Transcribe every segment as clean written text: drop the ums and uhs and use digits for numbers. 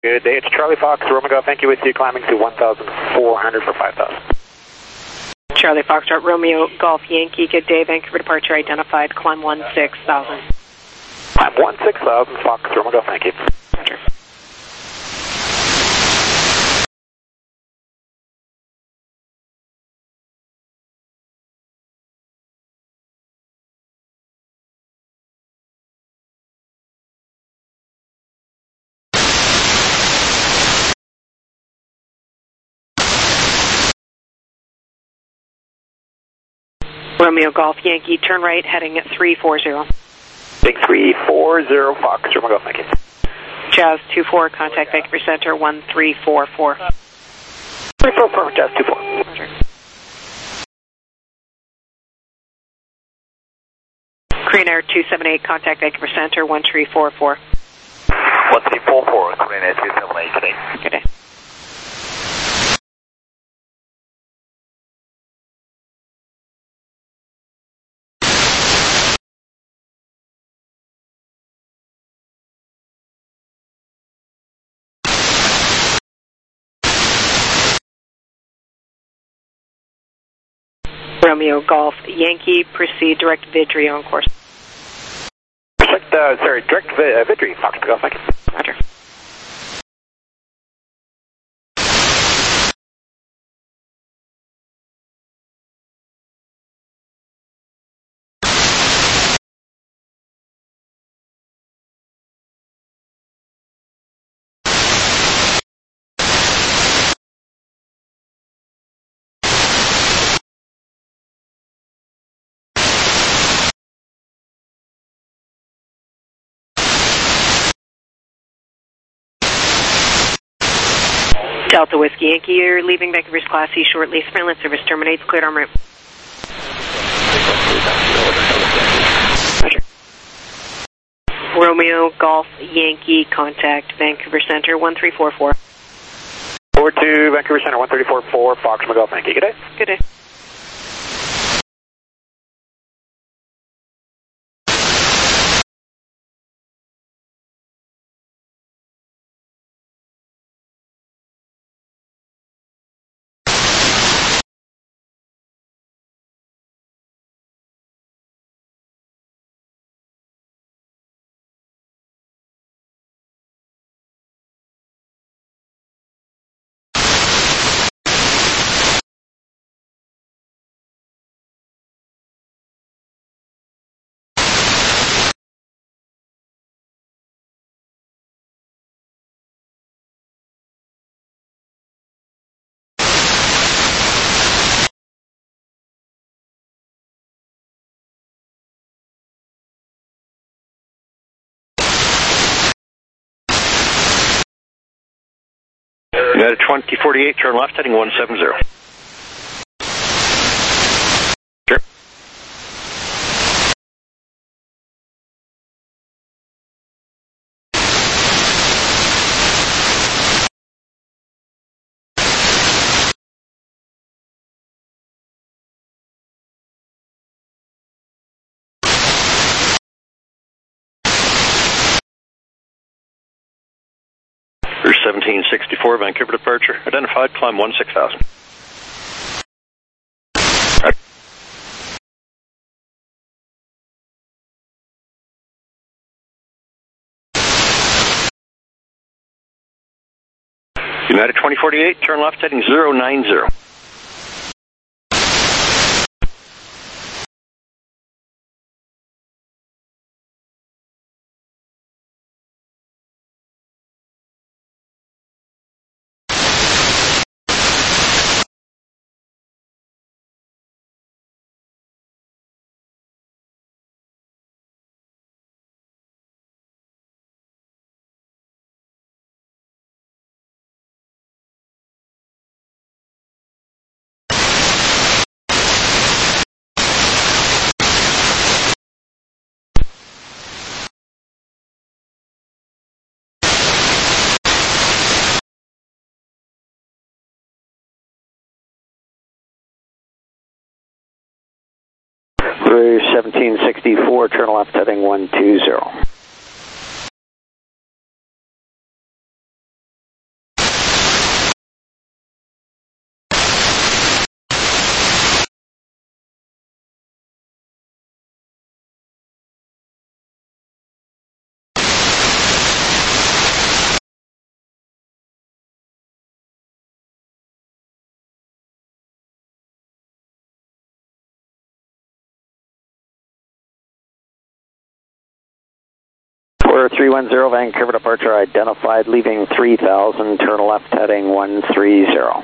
Good day, it's Charlie Fox, Romeo Golf Yankee with you, climbing to 1,400 for 5,000. Charlie Fox, Romeo Golf Yankee, good day, Vancouver departure identified, climb 16,000. Climb 16,000, Fox, Romeo Golf Yankee. Roger. Romeo Golf Yankee, turn right, heading at 340. Big 340, Fox, Romeo Golf Yankee. Jazz 24, contact Vancouver Center 1344. 344, Jazz 24. Roger. Korean Air 278, contact Vancouver Center 1344. 1344, Korean Air 278 today. Good day. Romeo Golf Yankee, proceed direct Vidri on course. Direct Vidri, Fox, Golf Yankee. Roger. Delta Whiskey Yankee, you're leaving Vancouver's Class C shortly. Surveillance service terminates. Cleared en route. Roger. Romeo Golf Yankee, contact Vancouver Center 1344. Forward to Vancouver Center 1344, Fox, Romeo Golf Yankee. Good day. Good day. United 2048, turn left, heading 170. Sure. Cruise 1764, Vancouver departure. Identified, climb 16,000. United 2048, turn left, heading 090. Cruise 1764, turn left, heading 120. Porter 310, Vancouver departure identified, leaving 3000, turn left heading 130.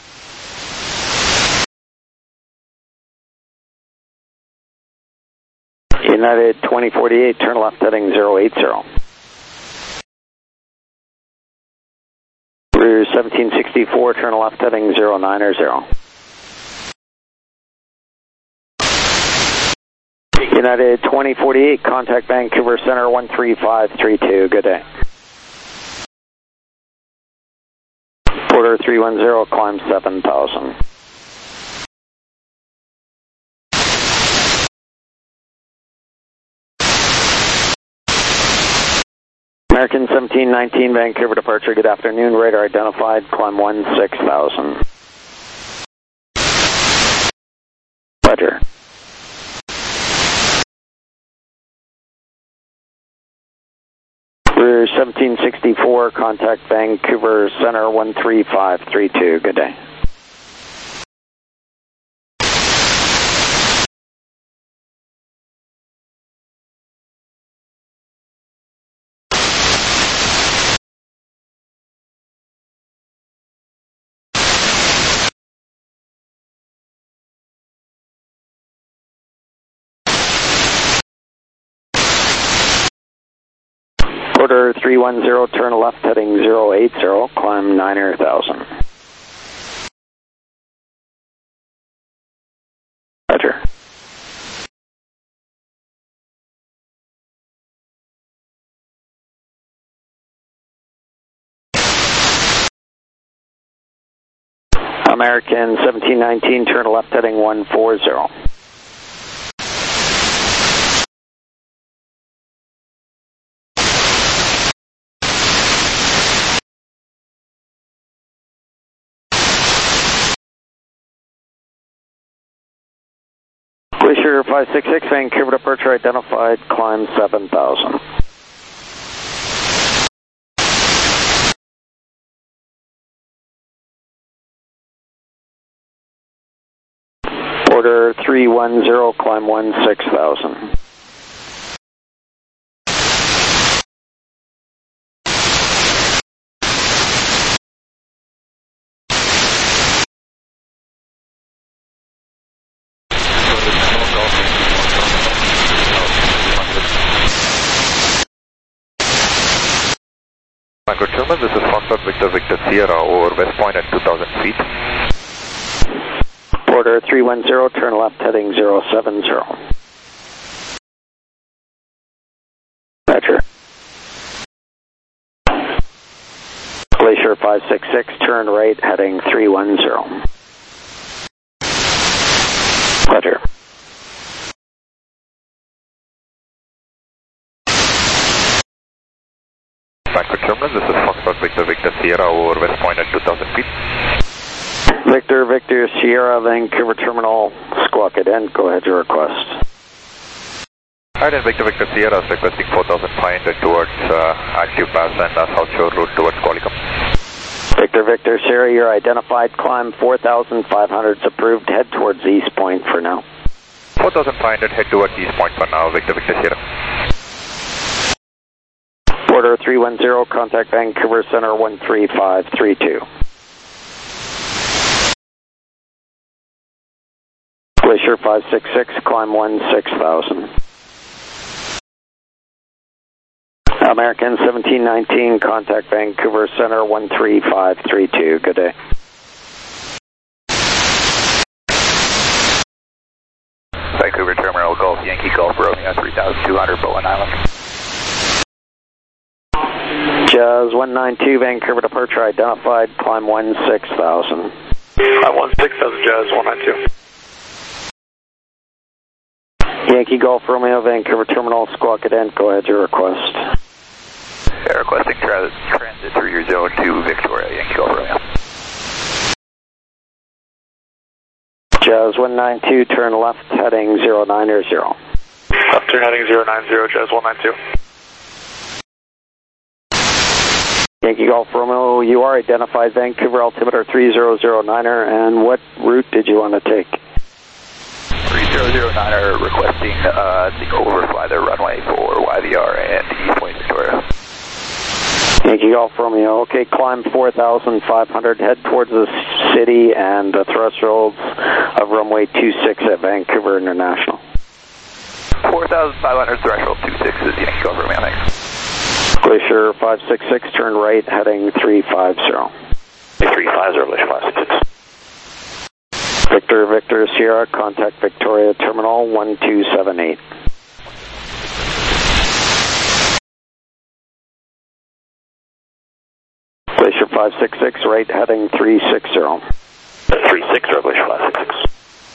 United 2048, turn left heading 080. Rear 1764, turn left heading 090. United 2048, contact Vancouver Center 13532, good day. Porter 310, climb 7000. American 1719, Vancouver departure, good afternoon, radar identified, climb 16,000. Roger. Rear 1764, contact Vancouver Center 13532, good day. Porter 310, turn left heading 080, climb 9000. Roger. American 1719, turn left heading 140. Glacier 566, Vancouver departure identified, climb 7000. Porter 310, climb 16,000. Mango Truman, this is Foxtrot Victor Sierra over West Point at 2,000 feet. Porter 310, turn left heading 070. Roger. Glacier 566, turn right heading 310. Roger. Mango Truman, this is Foxtrot Victor Sierra over West Point at 2,000 feet. Victor Sierra, Vancouver Terminal, squawk at end, go ahead, your request. Alright, and Victor Sierra is requesting 4,500 towards Active Pass and South Shore route towards Qualicum. Victor Sierra, you're identified, climb 4,500 is approved, head towards East Point for now. 4,500, head towards East Point for now, Victor Sierra. Porter 310, contact Vancouver Center 13532. Glacier 566, climb 16,000. American 1719, contact Vancouver Center 13532, good day. Vancouver Terminal, Golf Yankee Golf Romeo 3200, Bowen Island. Jazz 192, Vancouver departure identified, climb 16,000. 16,000, Jazz 192. Yankee Golf Romeo, Vancouver Terminal, squawk at end, go ahead, your request. Yeah, requesting transit through your zone to Victoria, Yankee Golf Romeo. Jazz 192, turn left heading 090. Left turn heading 090, Jazz 192. Yankee Golf Romeo, you are identified, Vancouver altimeter 3009er, and what route did you want to take? 3009. 009 are requesting the overfly their runway for YVR and East Point Victoria. Yankee Golf Romeo, okay, climb 4,500, head towards the city and the thresholds of runway 26 at Vancouver International. 4,500 threshold 26 is Yankee Golf Romeo, thanks. Glacier 566, turn right, heading 350. 350, Glacier 566. Victor Sierra, contact Victoria Terminal 1278. Glacier 566, right heading 360. 360, Glacier 566.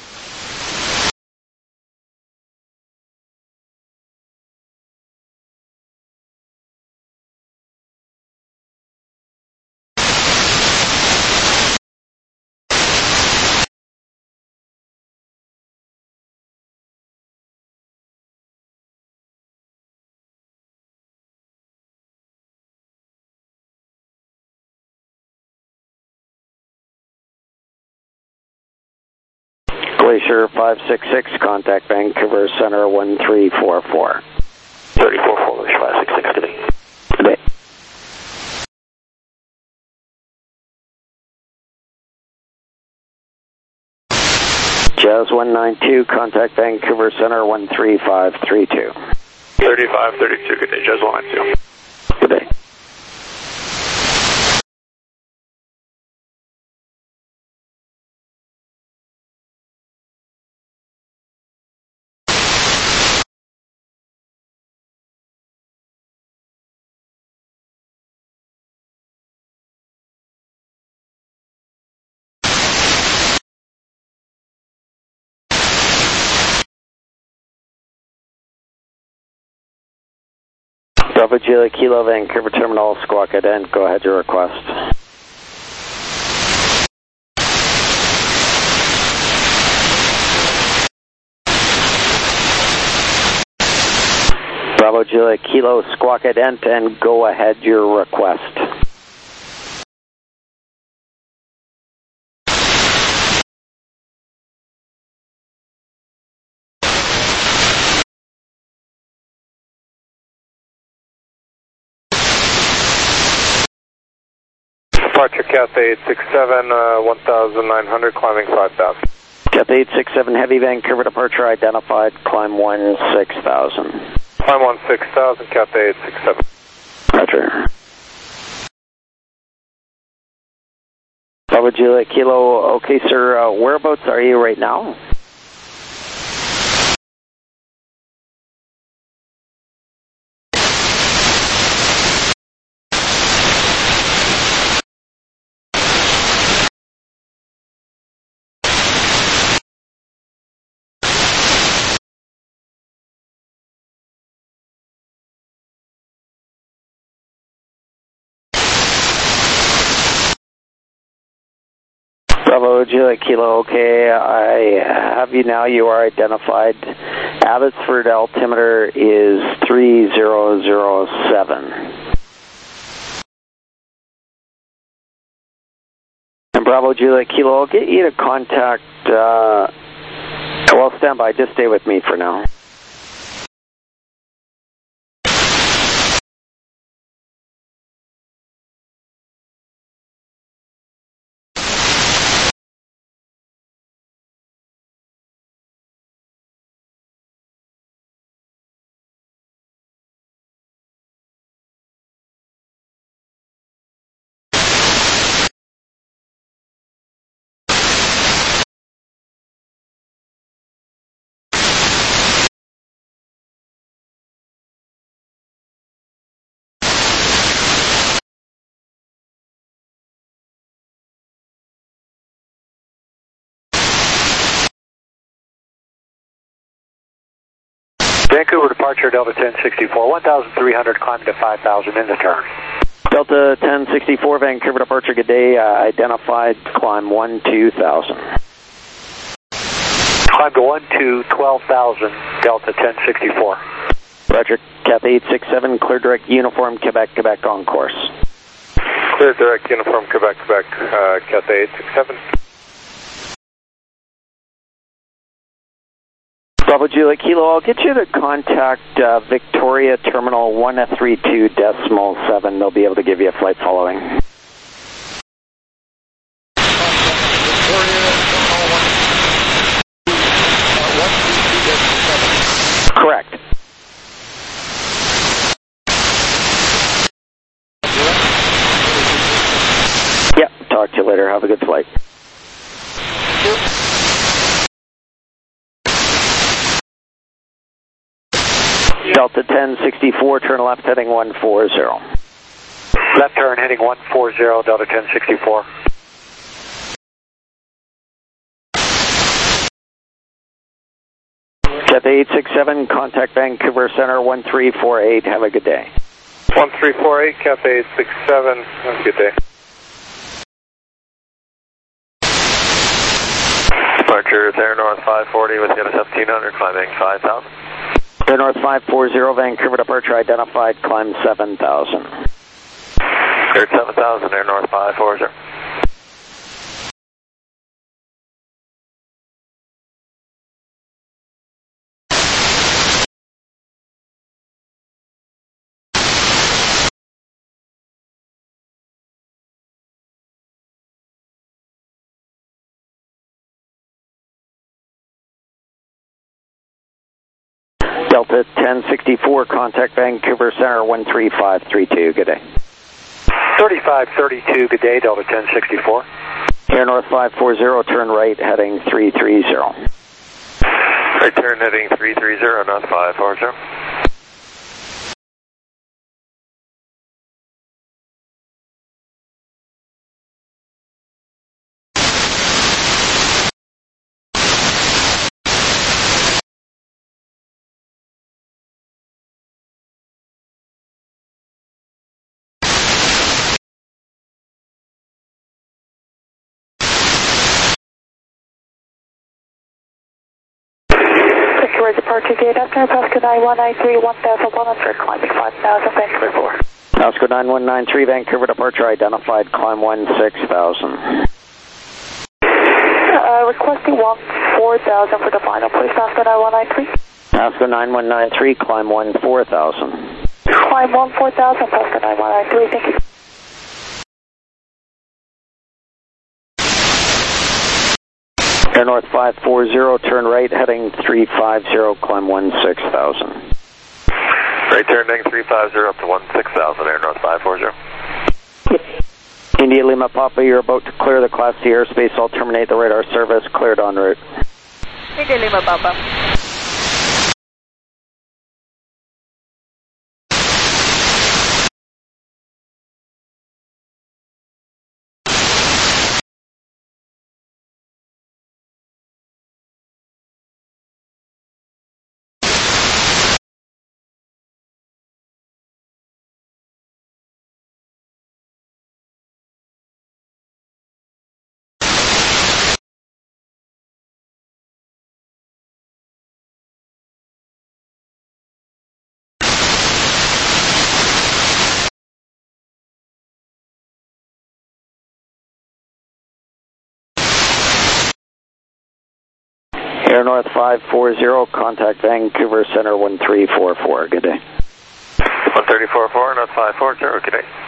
Glacier 566, contact Vancouver Center 1344. 344, Glacier 566, good day. Good day. Jazz 192, contact Vancouver Center 13532. 3532, good day, Jazz 192. Good day. Bravo Julia Kilo, Vancouver Terminal, Squawk Ident, go ahead, your request. Bravo Julia Kilo, Squawk Ident, and go ahead, your request. Departure Cathay 867, 1,900, climbing 5,000. Cathay 867, heavy Vancouver departure identified, climb 16,000. Climb 16,000, Cathay 867. Roger. Bravo Julia Kilo, okay sir, whereabouts are you right now? Bravo Julia Kilo, okay, I have you now, you are identified. Abbotsford altimeter is 3007. And Bravo Julia Kilo, I'll get you to contact, well, stand by, just stay with me for now. Vancouver departure, Delta 1064, 1,300, climbing to 5,000 in the turn. Delta 1064, Vancouver departure, good day, identified, climb 12,000. Climb to 12,000, Delta 1064. Roger, Cathay 867, clear direct uniform, Quebec, Quebec on course. Clear direct uniform, Quebec, Quebec, Cathay 867. Bravo Juliet Kilo, I'll get you to contact Victoria Terminal 132.7. They'll be able to give you a flight following. Correct. Yep, talk to you later. Have a good flight. Delta 1064, turn left heading 140. Left turn heading 140, Delta 1064. Cathay 867, contact Vancouver Center 1348. Have a good day. 1348, Cathay 867. Have a good day. Departure Air North 540 with Unit 1700, climbing 5000. Air North 540, Vancouver departure identified, climb 7000. Air 7000, Air North 540. Delta 1064, contact Vancouver Center 13532. Good day. 3532, good day, Delta 1064. Air North 540, turn right heading 330. Right turn heading 330, North 540. Departure gate after Pasco 9193, 1100, climbing 5000, Vancouver 4. Pasco 9193, Vancouver departure identified, climb 16,000. Requesting 14,000 for the final, please, Pasco 9193. Pasco 9193, climb 14,000. Climb 14,000, Pasco 9193, thank you. Air North 540, turn right heading 350, climb 16,000. Right turn heading 350 up to 16,000, Air North 540. India Lima Papa, you're about to clear the Class C airspace. I'll terminate the radar service. Cleared en route. India Lima Papa. Air North 540, contact Vancouver Center 1344. Good day. 1344, North 540, good day.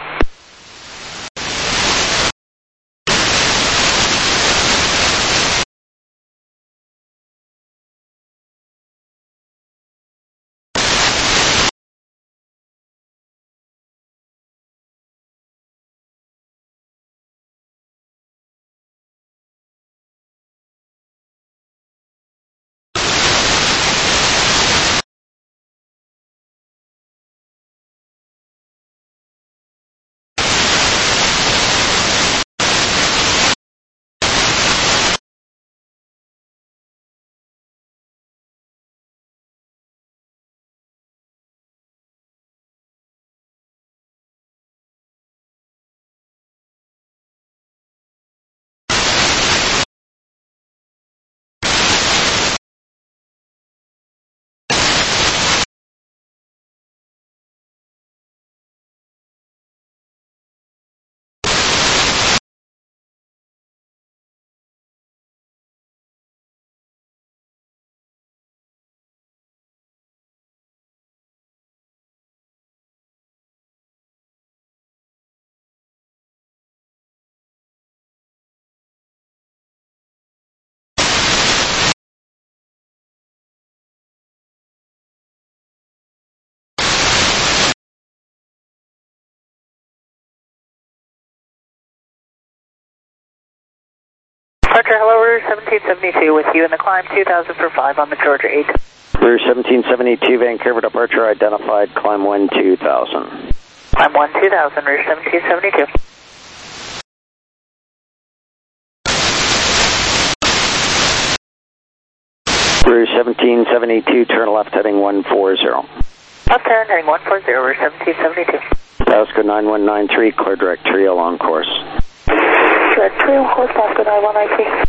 Departure, hello, Route 1772 with you in the climb 2000 for 5 on the Georgia 8. Route 1772, Vancouver departure identified, climb 2000. Climb 2000, Route 1772. Route 1772, turn left heading 140. Left turn heading 140, Route 1772. Pasco 9193, clear direct trio on course. Direct trio, course Pasco 9193.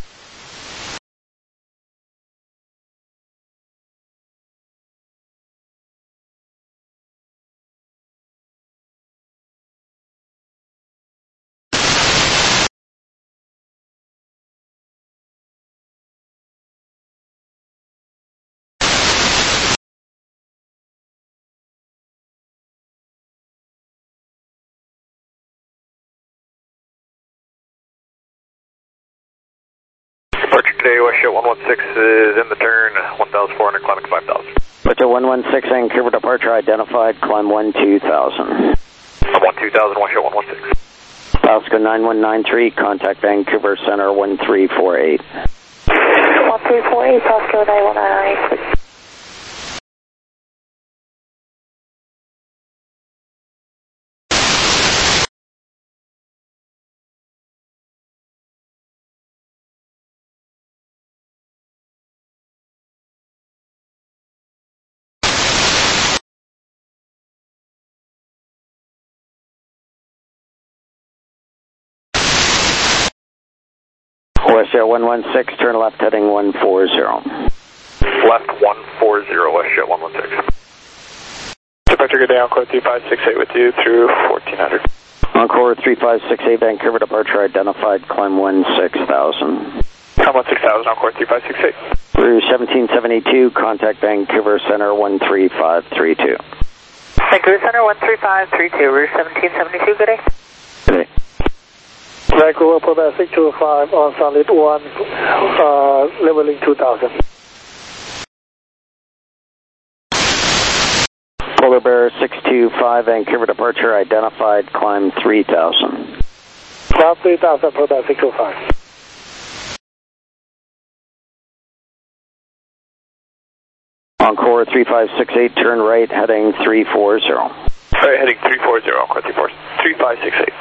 Departure today, WestJet 116 is in the turn, 1,400, climbing 5,000. Departure 116, Vancouver departure identified, climb 2000. 12000, WestJet 116. Pasco 9193, contact Vancouver Center 1348. 1348, Pasco 9193. WestJet 116, turn left heading 140. Left 140, WestJet 116. Departure, good day, Encore 3568 with you through 1400. Encore 3568, Vancouver departure identified, climb 16,000. Climb 16,000, Encore 3568. Route 1772, contact Vancouver Center 13532. Vancouver Center 13532, Route 1772, good day. Good day. Vancouver, Polar 625 on solid 1, leveling 2000. Polar Bear 625, Vancouver departure identified, climb 3000. Climb 3000, Polar 625. Encore 3568, turn right heading 340. Right, heading 340, Encore 3568.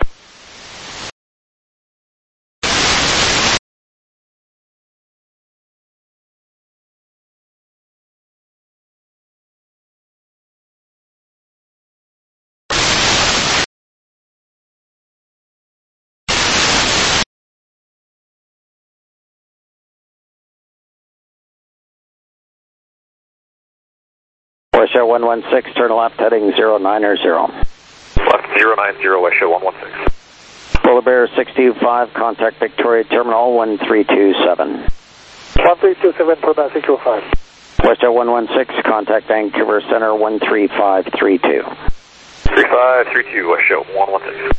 WestJet 116, turn left heading 090. Left 090, WestJet 116. Polar Bear 625, contact Victoria Terminal 1327. 1327, Polar 625. WestJet 116, contact Vancouver Center 13532. 3532, WestJet 116.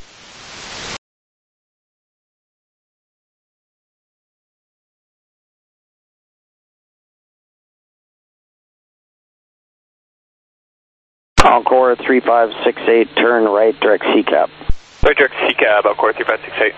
Encore 3568, turn right, direct CCAP. Right, direct CCAB, Encore 3568.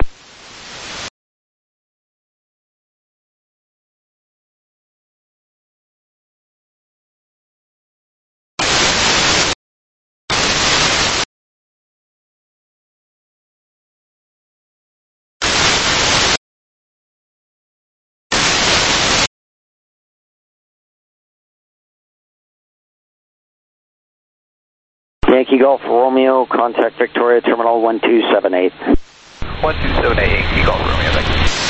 Yankee Golf Romeo, contact Victoria Terminal 1278. 1278, Yankee Golf Romeo, thank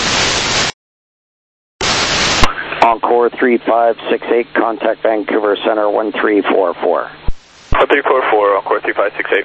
you. Encore 3568, contact Vancouver Center 1344. 1344, Encore 3568.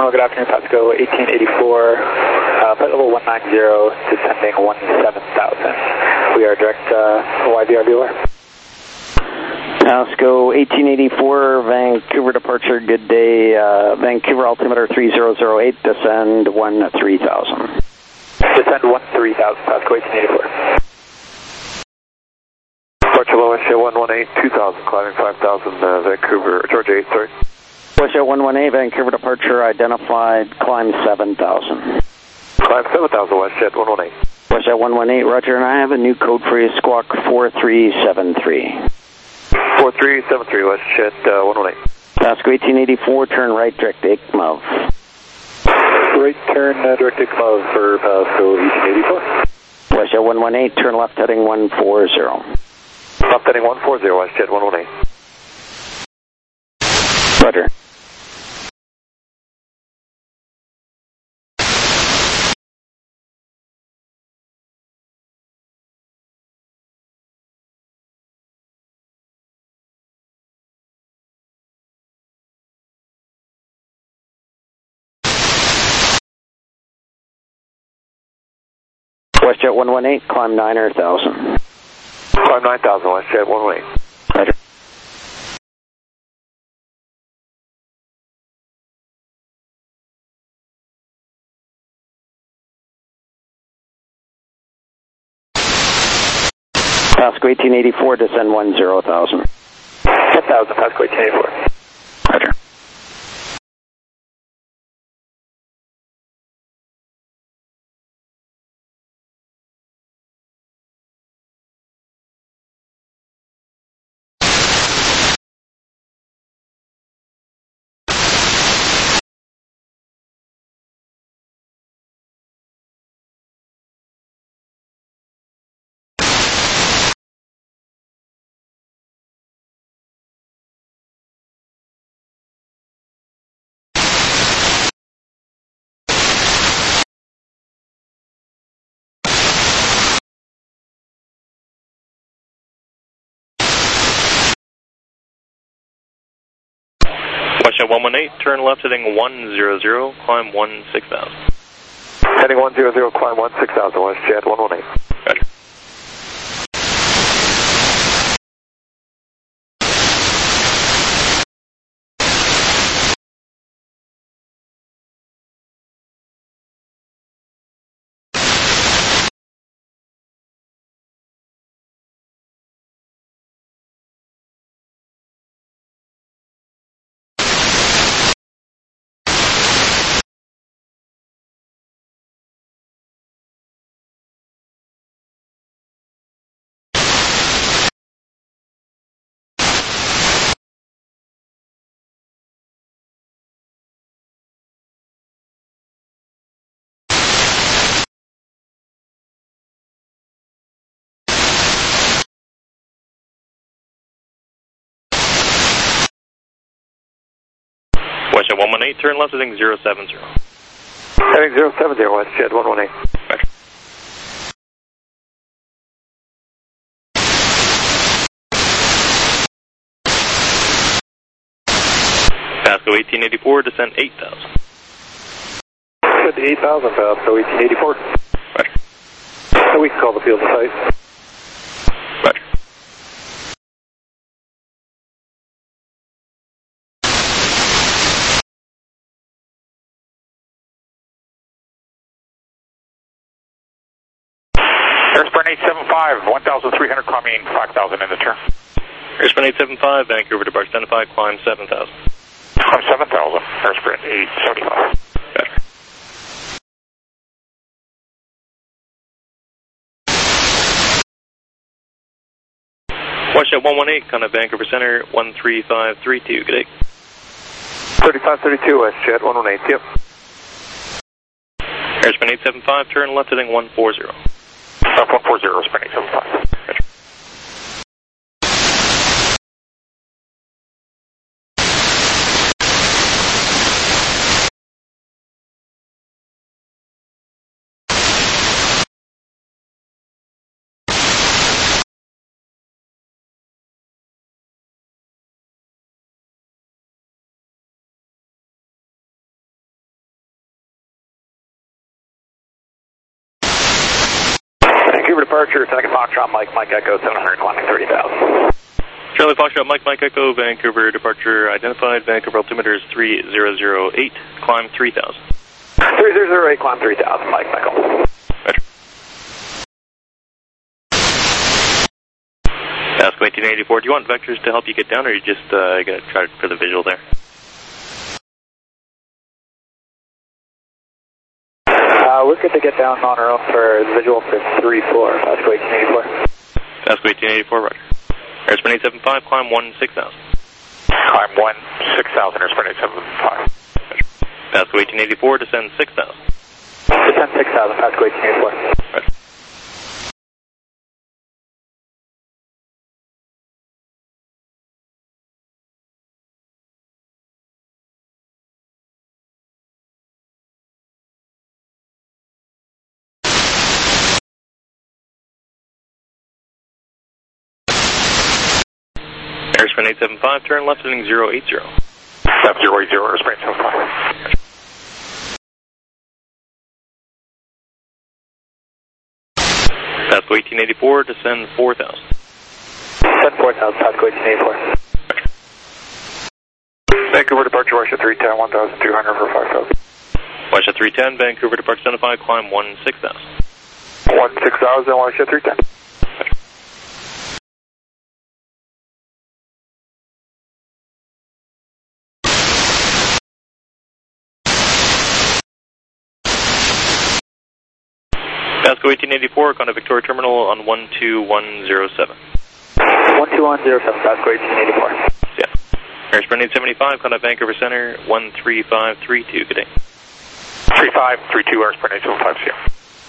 Romeo, good afternoon, Pasco 1884, flight level 190, descending 17,000. We are direct YVR viewer. Pasco 1884, Vancouver departure, good day. Vancouver altimeter 3008, descend 13,000. Descend 13,000, Pasco 1884. Departure low Westjet 118, 2,000, climbing 5,000, Vancouver, Georgia 8, sorry. Westjet 118, Vancouver departure identified, climb 7,000. Climb 7,000, Westjet 118. Westjet 118, roger, and I have a new code for you, squawk 4373. 4373, Westjet 118. Pasco 1884, turn right, direct to ICMOV. Right turn, direct ICMOV for Pasco 1884. Westjet 118, turn left heading 140. Left heading 140, Westjet 118. Roger. Westjet 118, climb 9,000. Climb 9,000, Westjet 118. Roger. Pasco 1884, descend 10,000. 10,000, Pasco 1884. Roger. Westjet 118, turn left heading 100, climb 16,000. Heading 100, climb 16,000, Westjet 118. Roger. Westjet 118, turn left heading 070. Heading 070, Westjet 118. Roger. Pasco 1884, descend 8,000. Descend 8,000, Pasco 1884. Roger. So we can call the field site. Roger. Airspring 875, 1,300, climbing 5,000 in the turn. Airspring 875, Vancouver departure identified, climb 7,000. Climb 7,000, Airspring 875. Roger. Westjet 118, contact Vancouver Center 13532, good day. 3532, Westjet 118, yep. Airspring 875, turn left heading 140. Left 140, Airspring 875. Roger. departure, second Foxtrot, Mike Echo, 700, climbing 30,000. Charlie Foxtrot, Mike Echo, Vancouver departure identified, Vancouver altimeter is 3008, climb 3000. 3008, climb 3000, Mike Echo. Roger. Ask 1884, do you want vectors to help you get down, or are you just going to try for the visual there? We're good to get down on our own for visual for 3-4, Pasco 1884. Pasco 1884, roger. Airspan 875, climb 16,000. Climb 16,000, airspan 875. Pasco 1884, descend 6,000. Descend 6,000, Pasco 1884. Roger. Airspan 875, turn left heading 080. 7080, airspan 875. Pasco 1884, descend 4,000. Descend 4,000, Pasco 1884. Vancouver departure, Washington 310, 1,200 for 5,000. Washington 310, Vancouver departure identified, climb 16,000. 16,000, Washington 310. Pasco 1884, contact Victoria Terminal on 12107. 12107, Pasco 1884. Yeah. Airspan 875, contact Vancouver Center, 13532, good day. 3532, airspan 875, yeah.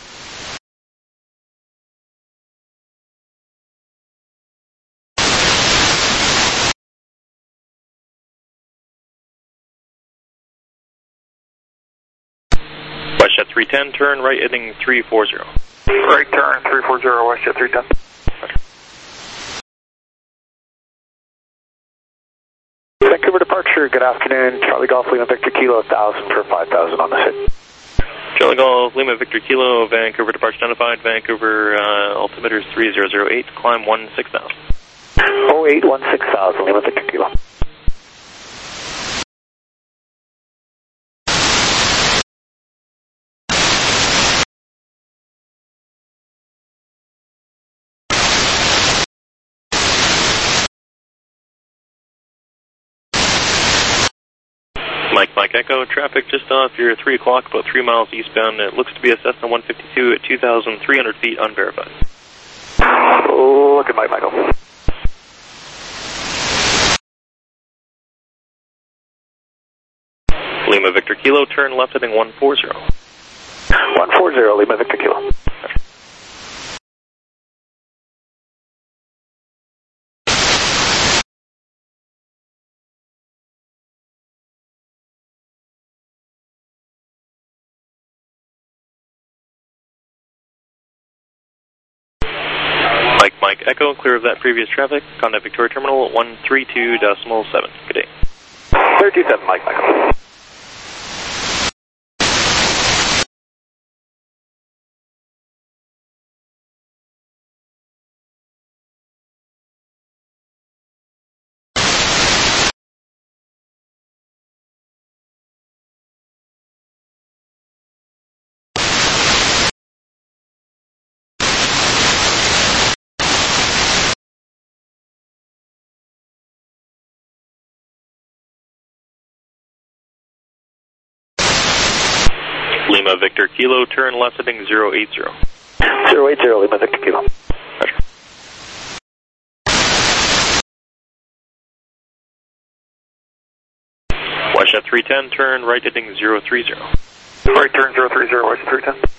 Westjet 310, turn right heading 340. Right turn, 340, Westjet 310. Vancouver departure, good afternoon. Charlie Golf, Lima Victor Kilo, 1,000 for 5,000 on the hit. Charlie Golf, Lima Victor Kilo, Vancouver departure identified, Vancouver altimeter is 3008, climb 16,000. 0816,000, Lima Victor Kilo. Mike Echo, traffic just off your 3 o'clock, about 3 miles eastbound. It looks to be a Cessna 152 at 2,300 feet, unverified. Look at Mike Michael. Lima Victor Kilo, turn left heading 140. 140, Lima Victor Kilo. Mike Echo, clear of that previous traffic. Contact Victoria Terminal 132.7. Good day. 327, Mike Michael. Lima Victor Kilo, turn left heading 080. 080, Lima Victor Kilo. Roger. Westjet 310, turn right heading 030. Right turn 030, Westjet 310.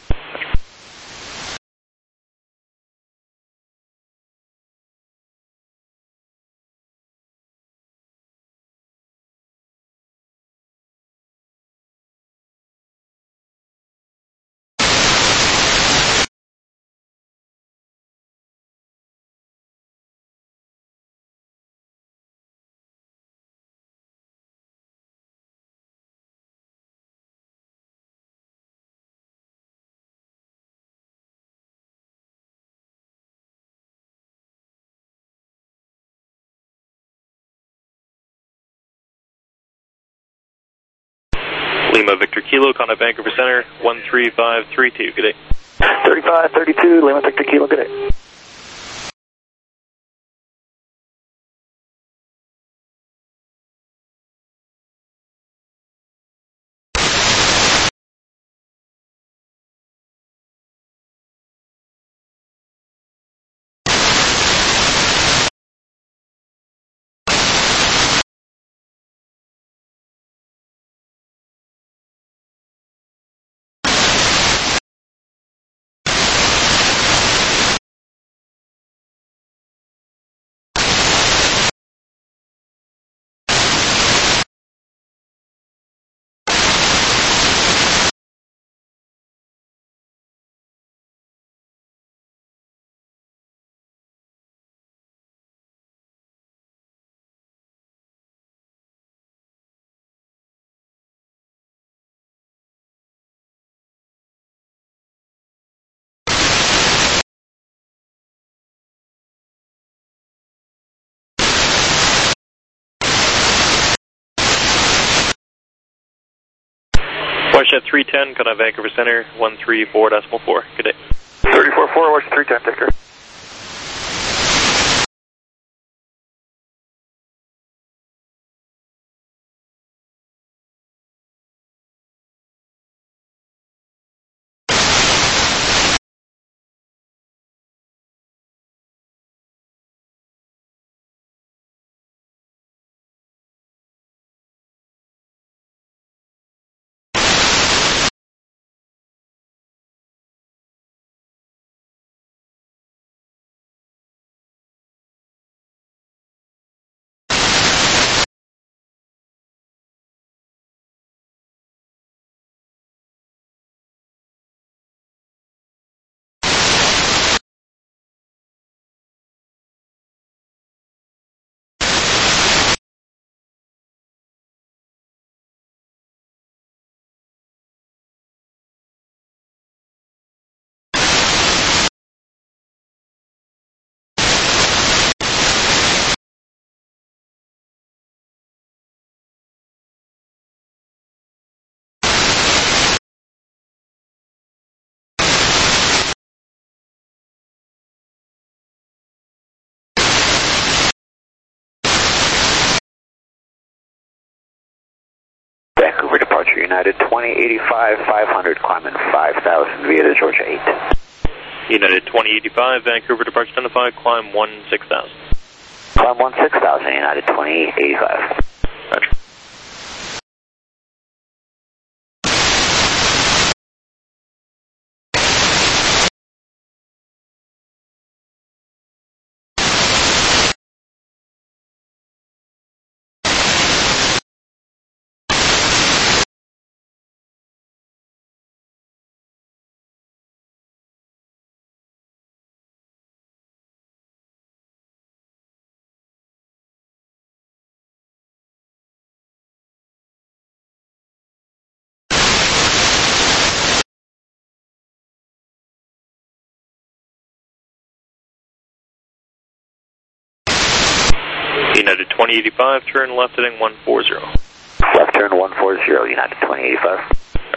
Lima Victor Kilo, contact Vancouver Center, 13532. Good day. 3532, Lima Victor Kilo, good day. Watershed 310, contact Vancouver Center, 134.4. Good day. 34-4, Watershed 310, take care. Vancouver departure United 2085, 500, climbing 5000 via the Georgia 8. United 2085, Vancouver departure identified, climb 16,000. Climb 16,000, United 2085. Roger. United 2085, turn left heading 140. Left turn 140, United 2085.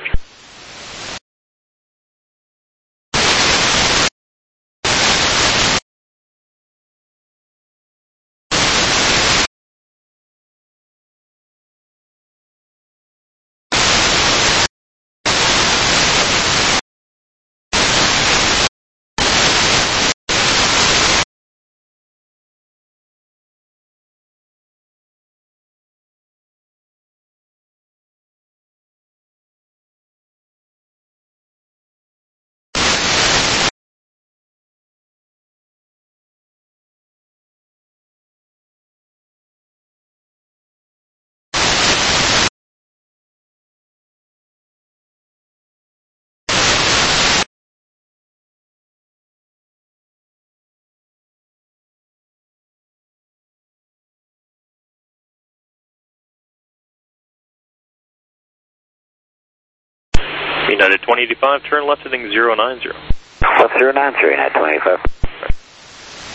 United 2085, turn left heading 090. Left 090, United 2085.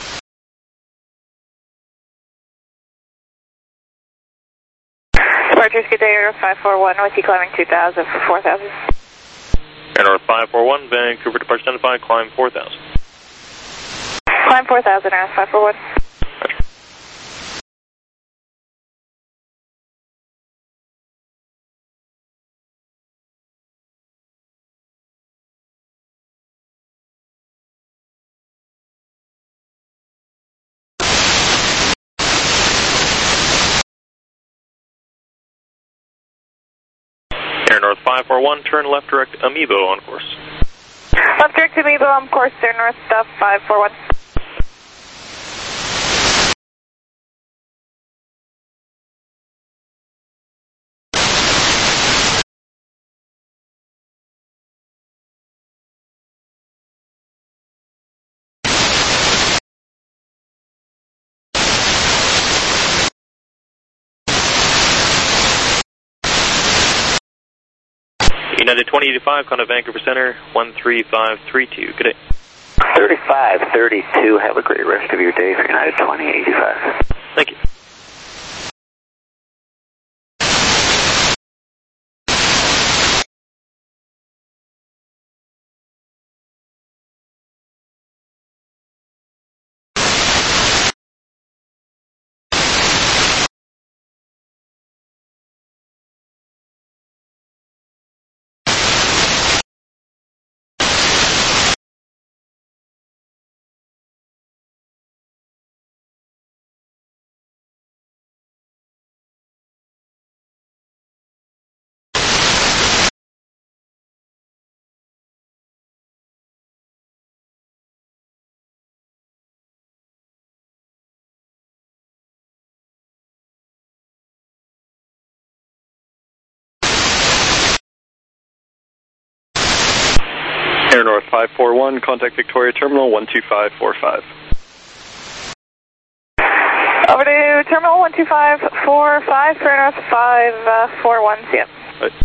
Departure Rangers, good day, Air 541 with you climbing 2000 for 4000. Air North 541, Vancouver departure identified, climb 4000. Climb 4000, Air 541. Air North 541, turn left direct Amiibo on course. Left direct Amiibo on course, Air North 541. United 2085, contact Vancouver Center, 13532. Good day. 3532, have a great rest of your day for United 2085. Thank you. Air North 541, contact Victoria Terminal 12545. Over to Terminal 12545 for Air North 541, see ya. Right.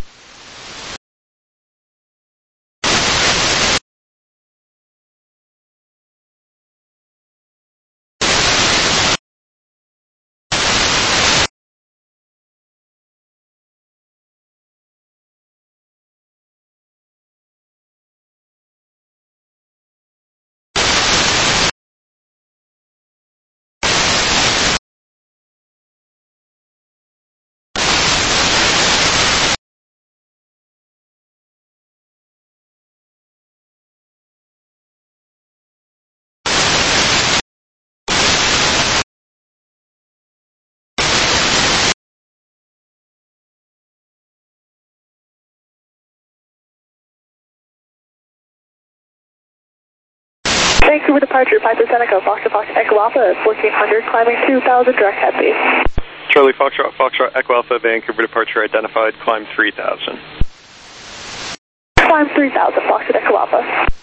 Vancouver departure, Piper Seneca, Foxtrot Echo Alpha, 1400, climbing 2000, direct headbase. Charlie Foxtrot Echo Alpha, Vancouver departure identified, climb 3000. Climb 3000, Foxtrot Echo Alpha.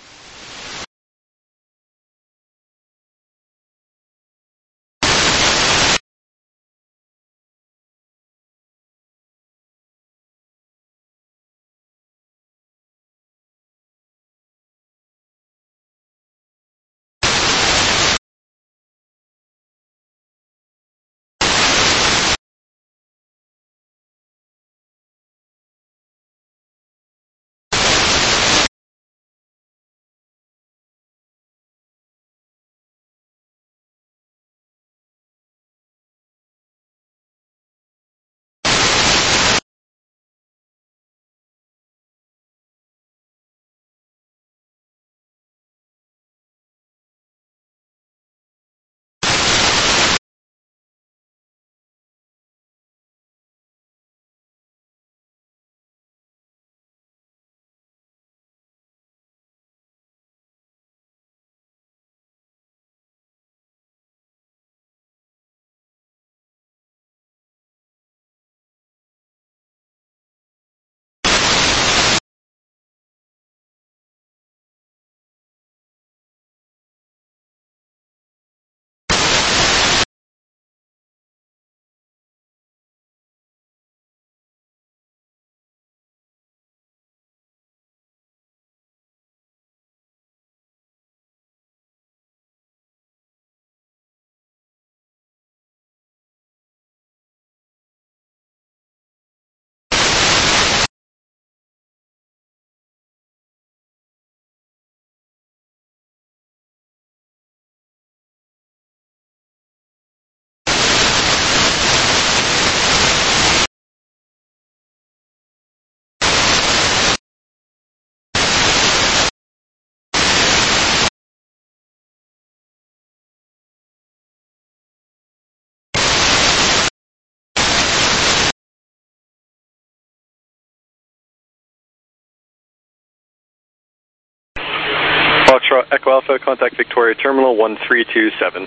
Foxtrot Echo Alpha, contact Victoria Terminal 1327.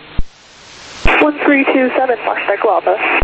1327, Foxtrot Echo Alpha.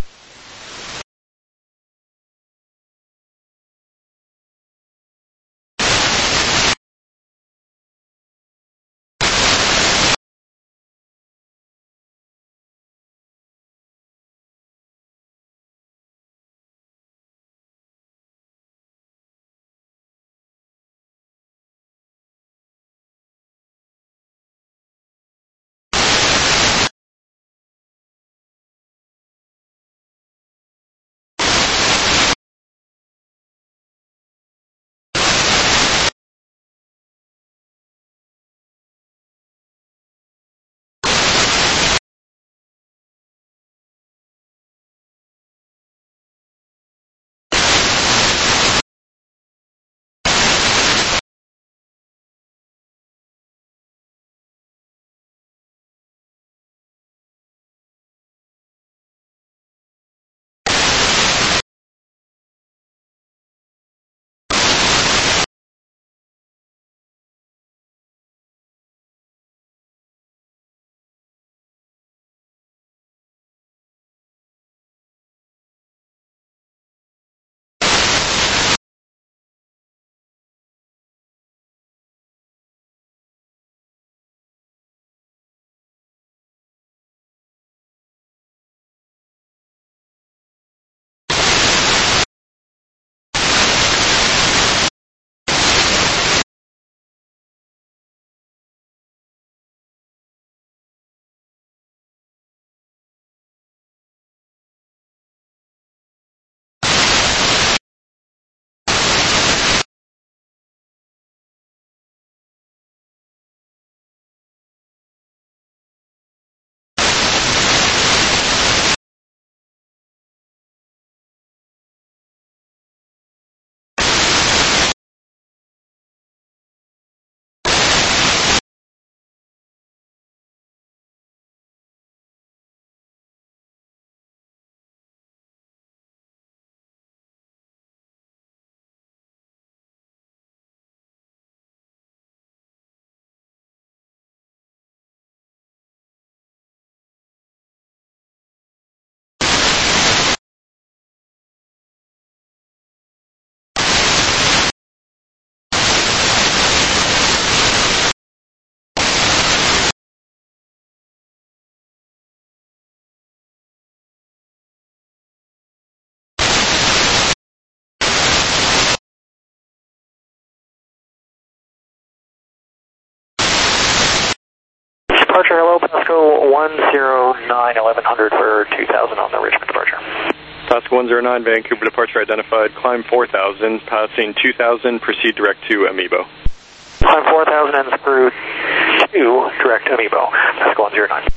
Departure, hello, Pasco 109, 1100 for 2000 on the Richmond departure. Pasco 109, Vancouver departure identified, climb 4000, passing 2000, proceed direct to Amiibo. Climb 4000 and through to direct Amiibo, Pasco 109.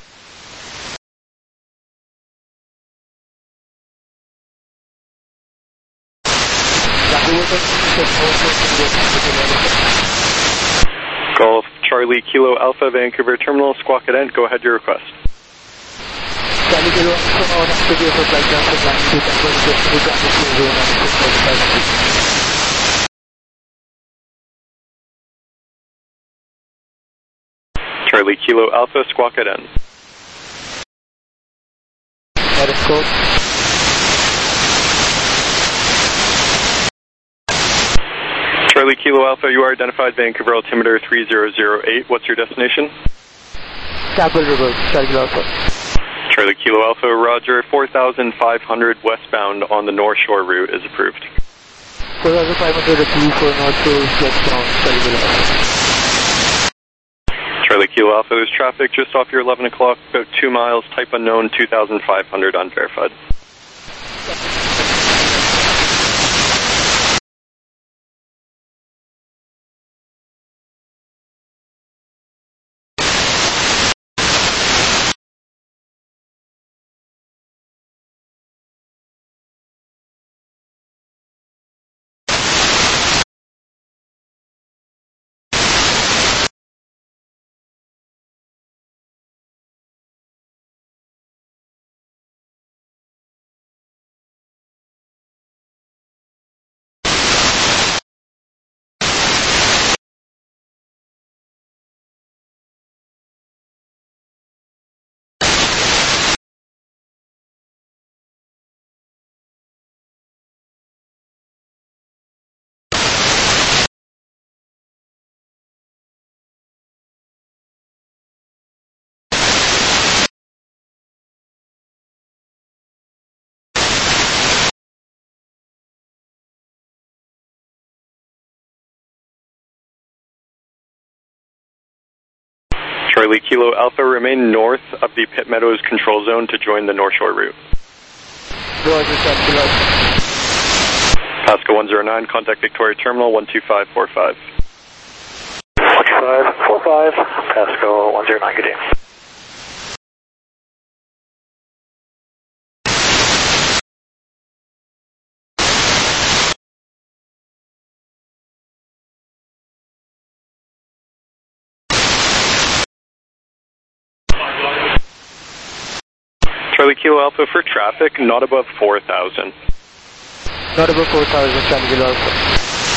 Golf Charlie Kilo Alpha, Vancouver Terminal, Squawk Cadet, go ahead, your request. Charlie Kilo Alpha, on studio for flight transfer, Charlie Kilo Alpha, Squawk Cadet. Heading code. Charlie Kilo Alpha, you are identified, Vancouver altimeter 3008. What's your destination? Capitol River, Charlie Kilo Alpha. Charlie Kilo Alpha, roger. 4,500 westbound on the North Shore route is approved. 4,500 approved for North Shore westbound, Charlie Kilo Alpha. Charlie Kilo Alpha, there's traffic just off your 11 o'clock, about 2 miles, type unknown, 2,500 unverified. Charlie Kilo Alpha, remain north of the Pitt Meadows control zone to join the North Shore route. Roger, Charlie Alpha. Pasco 109, contact Victoria Terminal 12545. 12545, Pasco 109, good day. Charlie Kilo Alpha, for traffic, not above 4,000. Not above 4,000, Charlie Alpha.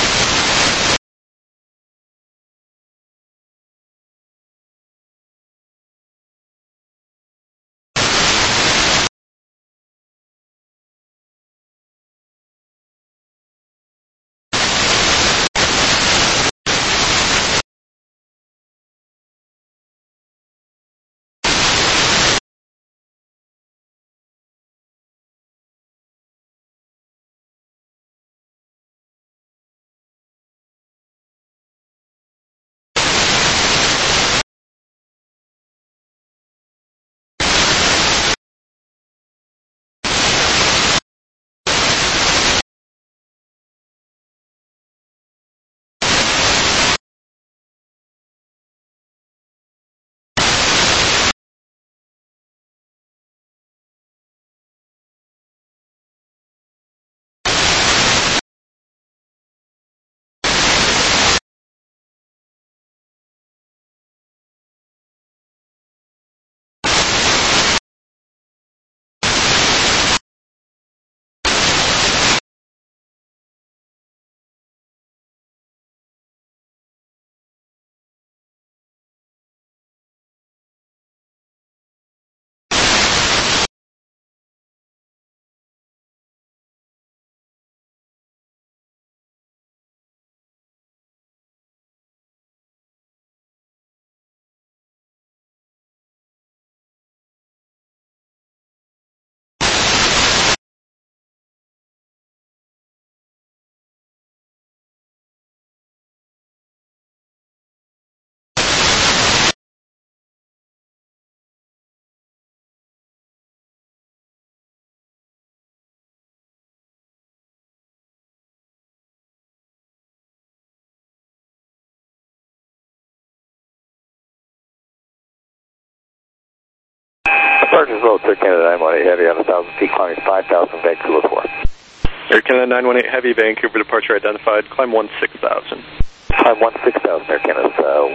Departures Road, Air Canada 918 Heavy on 1,000 feet, climbing 5,000, Vancouver 4. Air Canada 918 Heavy, Vancouver departure identified, climb 16,000. Climb 16,000, Air Canada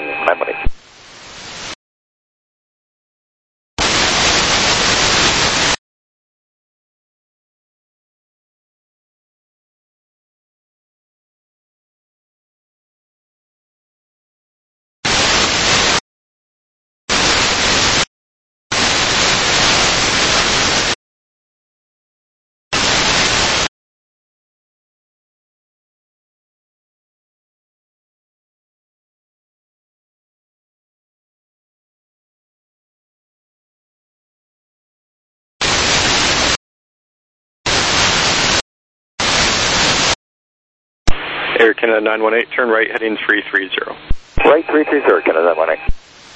918. Air Canada 918, turn right, heading 330. Right, 330, Canada 918.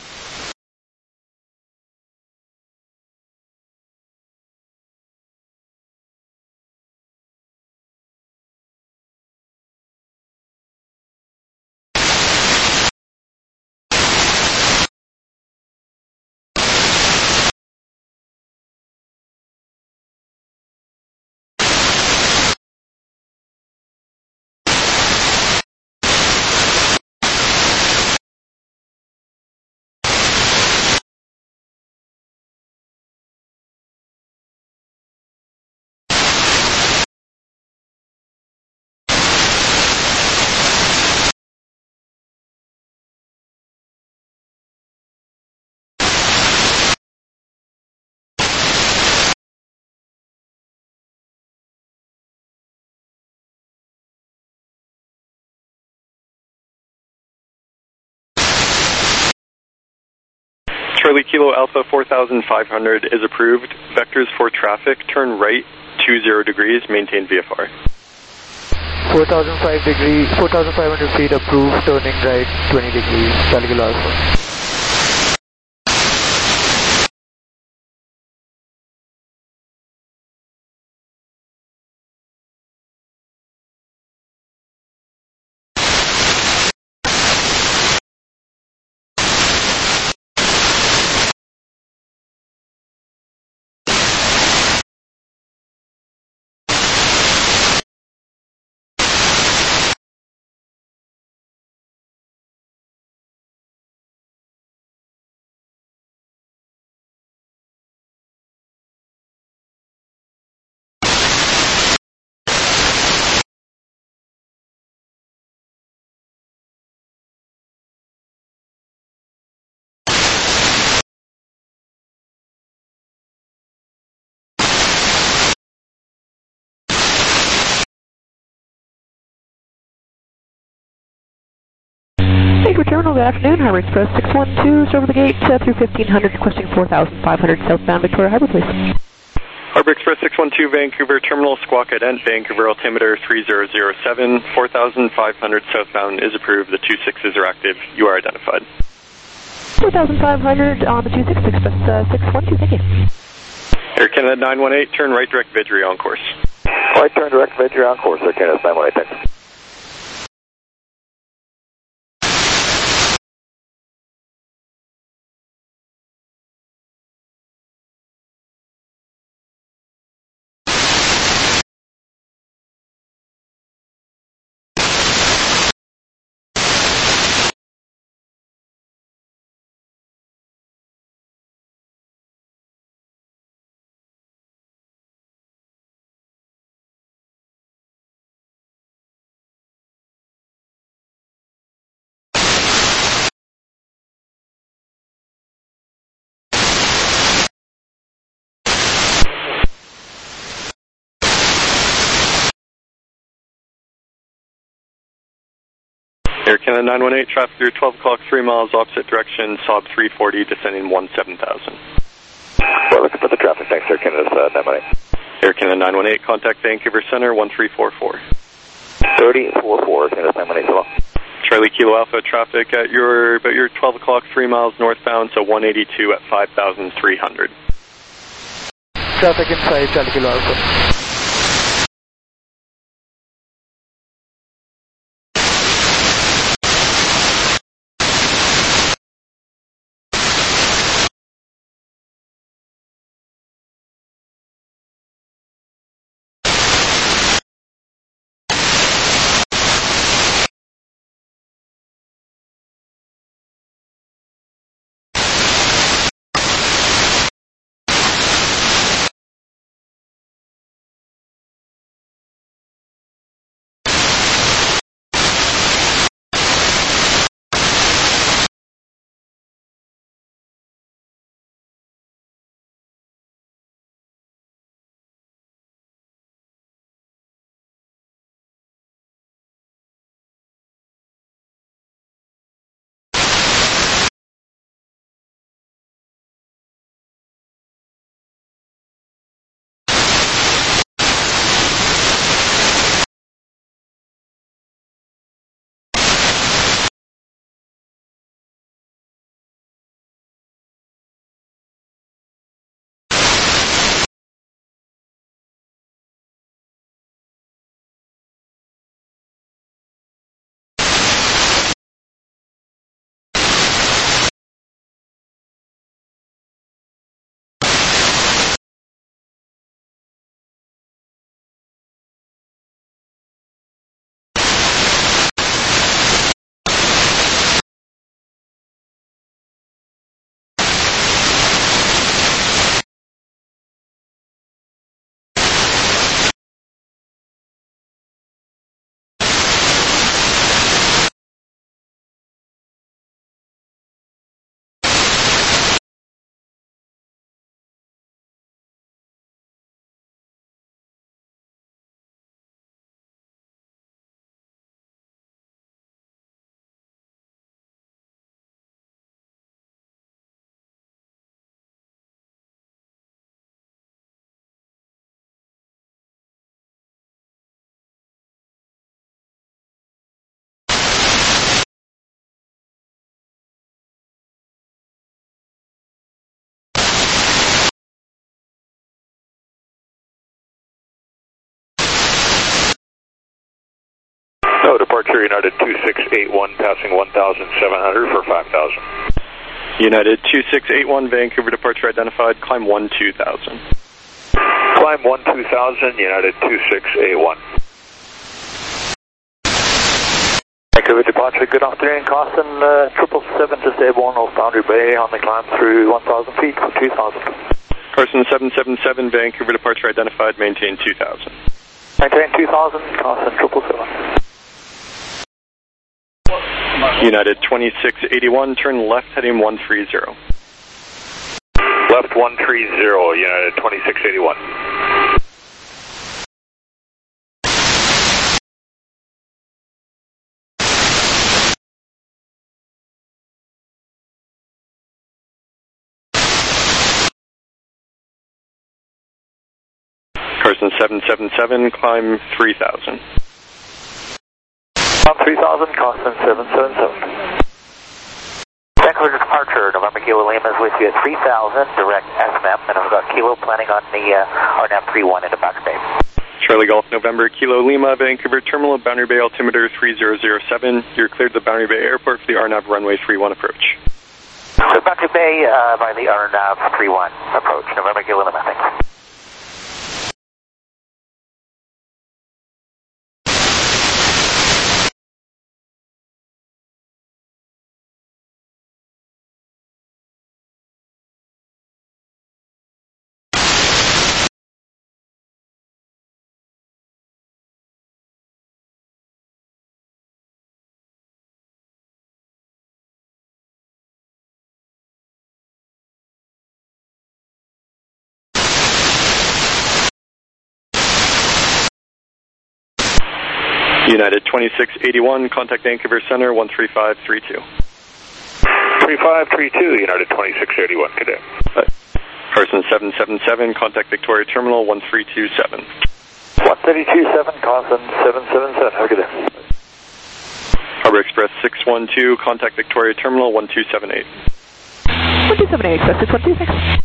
Charlie Kilo Alpha 4,500 is approved. Vectors for traffic, turn right 20 degrees, maintain VFR. 4,500 feet approved, turning right 20 degrees, Charlie Alpha. Vancouver Terminal, good afternoon. Harbor Express 612 is over the gate through 1500, requesting 4,500 southbound Victoria Harbor, please. Harbor Express 612 Vancouver Terminal, squawk ident, Vancouver altimeter 3007, 4,500 southbound is approved. The 26s are active. You are identified. 4,500 on the 26 Express 612, thank you. Air Canada 918, turn right direct Vidri on course. Right turn direct Vidri on course, Air Canada 918, thanks. Air Canada 918, traffic through 12 o'clock, 3 miles opposite direction, Saab 340, descending 17,000. We're looking for the traffic, thanks, Air Canada 918. Air Canada 918, contact Vancouver Center 1344. 3044, Air Canada 918, hello. Charlie Kilo Alpha, traffic at about your 12 o'clock, 3 miles northbound, so 182 at 5,300. Traffic inside Charlie Kilo Alpha. No, departure United 2681, passing 1,700 for 5,000. United 2681, Vancouver departure identified, climb 12000. Climb 12000, United 2681. Vancouver departure, good afternoon, Carson, 777 to stable North Boundary Bay on the climb through 1,000 feet for 2,000. Carson 777, Vancouver departure identified, maintain 2,000. Maintain 2,000, Carson 777. United 2681, turn left heading 130. Left 130, United 2681. Person 777, climb 3000. Climb 3000, Costin 777. Vancouver departure, November Kilo Lima is with you at 3000, direct SMM, and I've got Kilo planning on the RNAV 31 into Back Bay. Charlie Golf November Kilo Lima, Vancouver Terminal, Boundary Bay altimeter 3007. You're cleared the Boundary Bay Airport for the RNAV runway 31 approach. So Boundary Bay by the RNAV 31 approach, November Kilo Lima, thanks. United 2681, contact Vancouver Center 13532. 3532, United 2681, good day. Person 777, contact Victoria Terminal 1327. 1327, Costin 777, have a good day. Harbor Express 612, contact Victoria Terminal 1278. 1278, Express 612, thanks.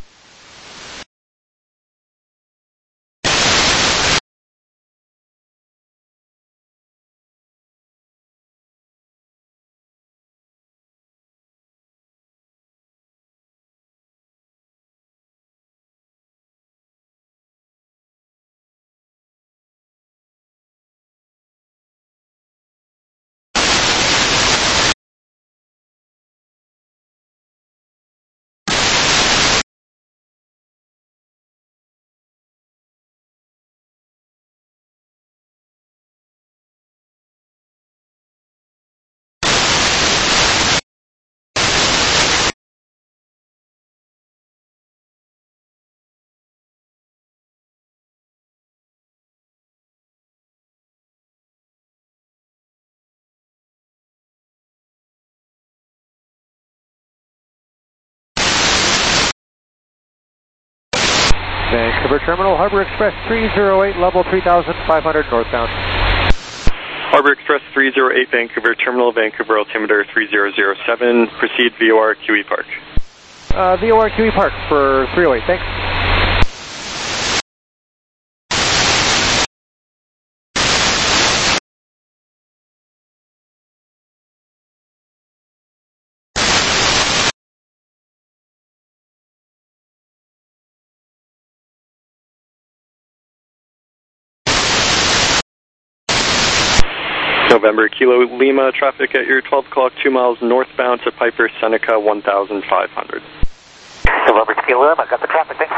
Vancouver Terminal, Harbor Express 308, level 3500 northbound. Harbor Express 308, Vancouver Terminal, Vancouver altimeter 3007, proceed VOR QE Park. VOR QE Park for 308, thanks. November Kilo Lima, traffic at your 12 o'clock, 2 miles northbound to Piper Seneca 1500. November Kilo Lima, got the traffic, thanks.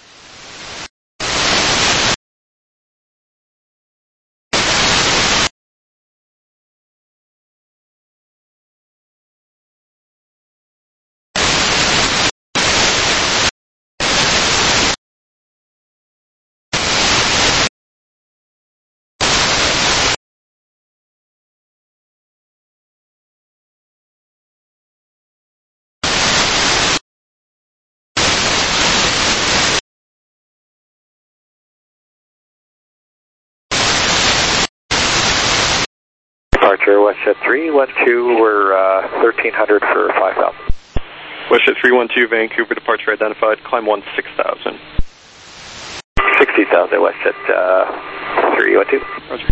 Departure WestJet 312, we're 1300 for 5000. WestJet 312, Vancouver departure identified, climb 6000. 60,000, WestJet 312. Roger.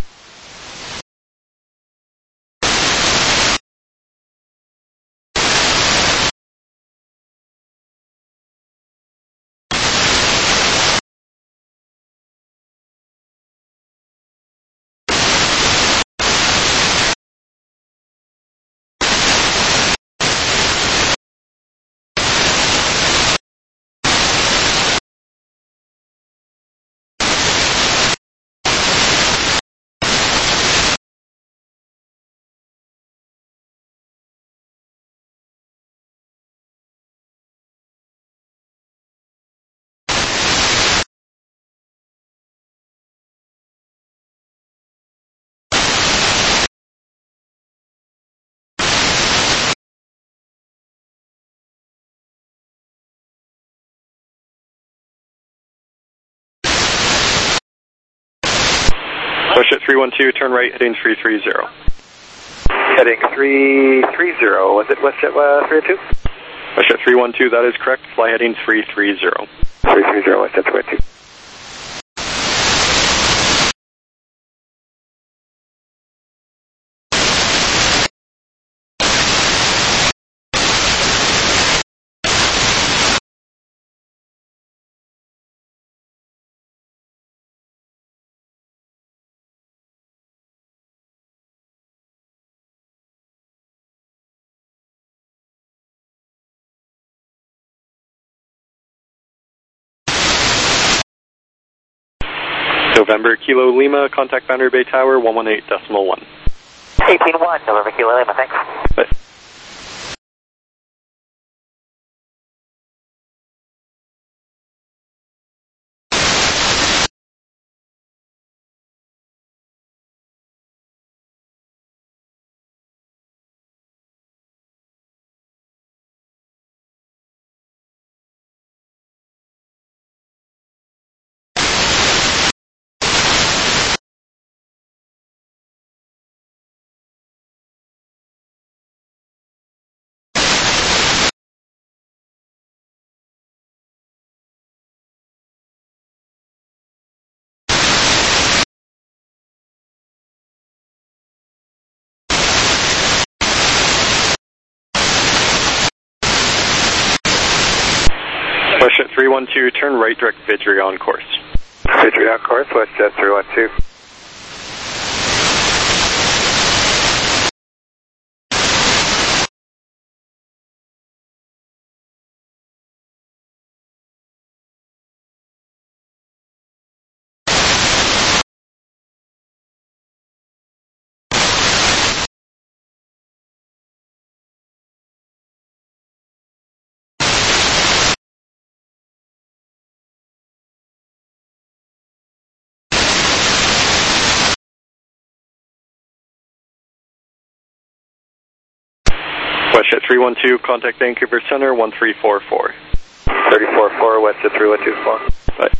Push at 312, turn right, heading 330. Heading 330. Was it WestJet 302? WestJet 312, that is correct. Fly heading 330. 330, WestJet 302. November Kilo Lima, contact Boundary Bay Tower, 118.1. 18-1, November Kilo Lima, thanks. Bye. WestJet 312, turn right, direct Vidri on course. Vidri on course, WestJet 312. WestJet 312, contact Vancouver Center, 1344. 344, WestJet 312. Bye.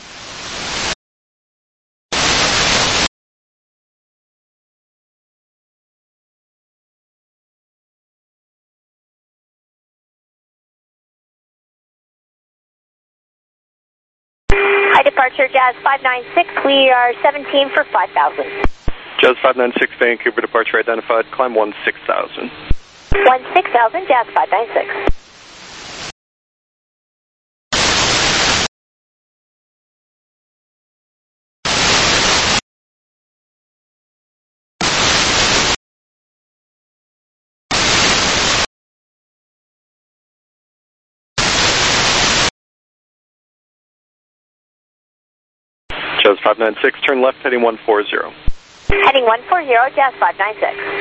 Hi, departure Jazz 596. We are 17 for 5,000. Jazz 596, Vancouver departure identified, climb 16,000. 16,000, Jazz 596. Jazz 596, turn left, heading 140. Heading 140, Jazz 596.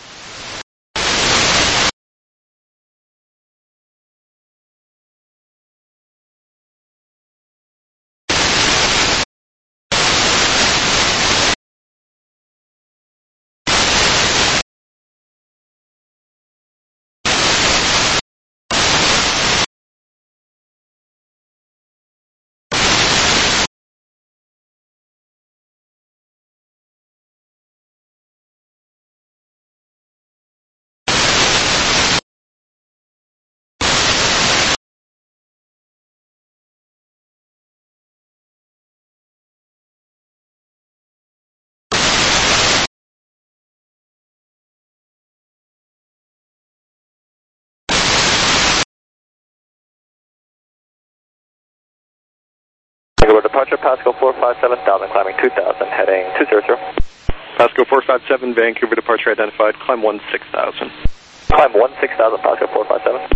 Departure Pasco 457, Dalvin climbing 2000, heading 200. Pasco 457, Vancouver departure identified, climb 16,000. Climb 16,000, Pasco 457.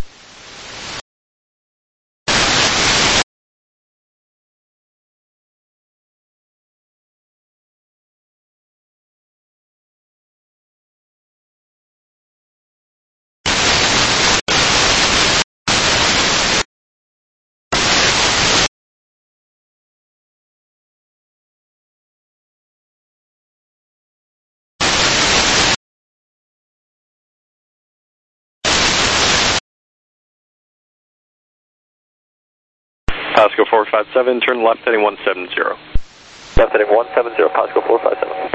Pasco 457, turn left, heading 170. Left heading 170, Pasco 457.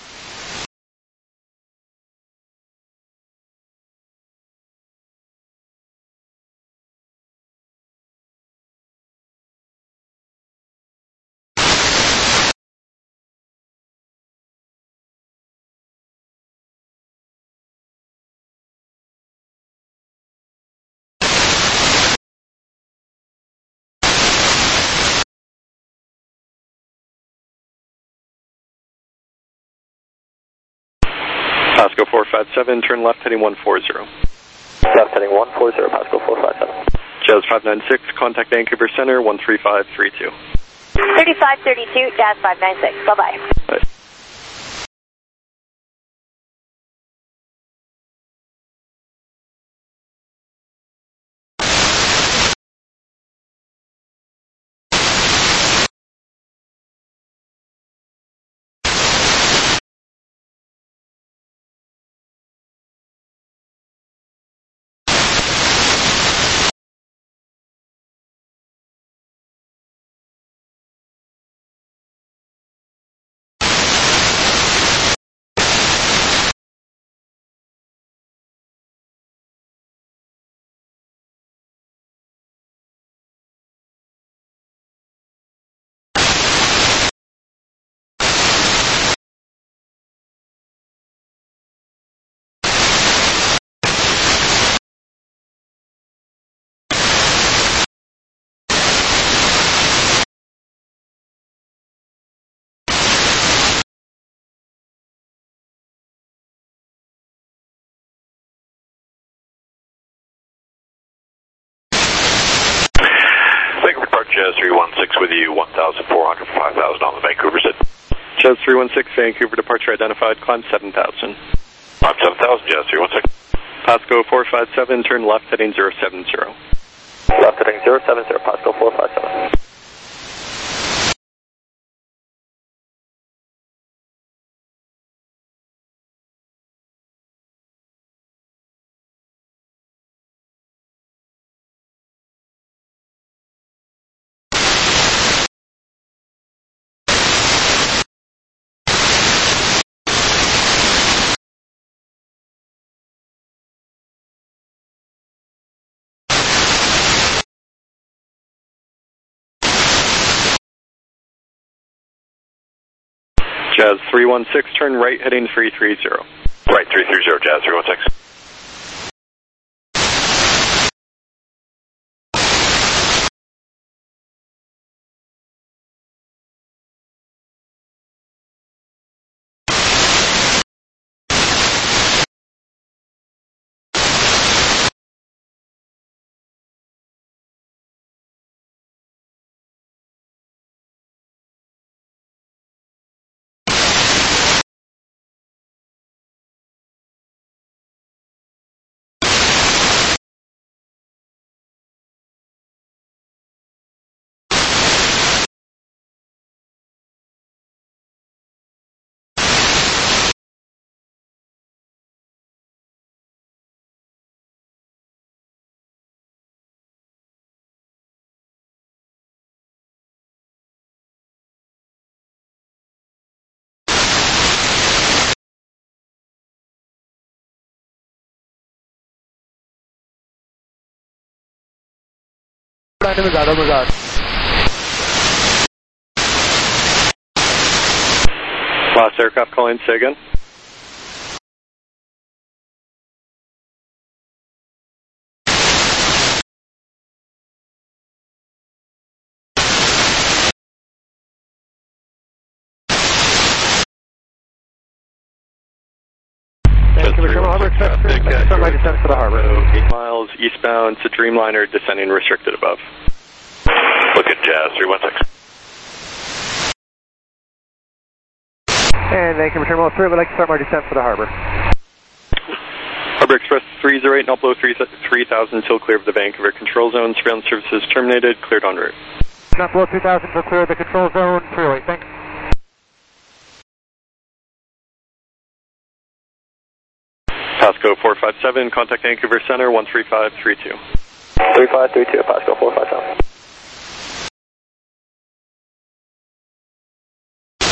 Pasco 457, turn left heading 140. Left heading 140, Pasco 457. Jazz 596, contact Vancouver Center 13532. 3532, Jazz 596. Bye-bye. Bye. Jazz 316 with you, 1,400 for 5,000 on the Vancouver sit. Jazz 316, Vancouver departure identified, climb 7,000. Climb 7,000, Jazz 316. Pasco 457, turn left heading 070. Left heading 070, Pasco 457. Jazz 316, turn right heading 330. Right 330, Jazz 316. Last aircraft calling, say again. Vancouver Terminal Harbor Express, start my descent for the harbor. 8 miles eastbound to Dreamliner, descending restricted above. Look at Jazz 316. And Vancouver Terminal 3, we'd like to start my descent for the harbor. Harbor Express 308, not below 3,000 till clear of the Vancouver control zone. Surveillance services terminated, cleared en route. Not below 3,000 till clear of the control zone, 308, thanks. Pasco 457, contact Vancouver Center 13532. 3532, Pasco 457.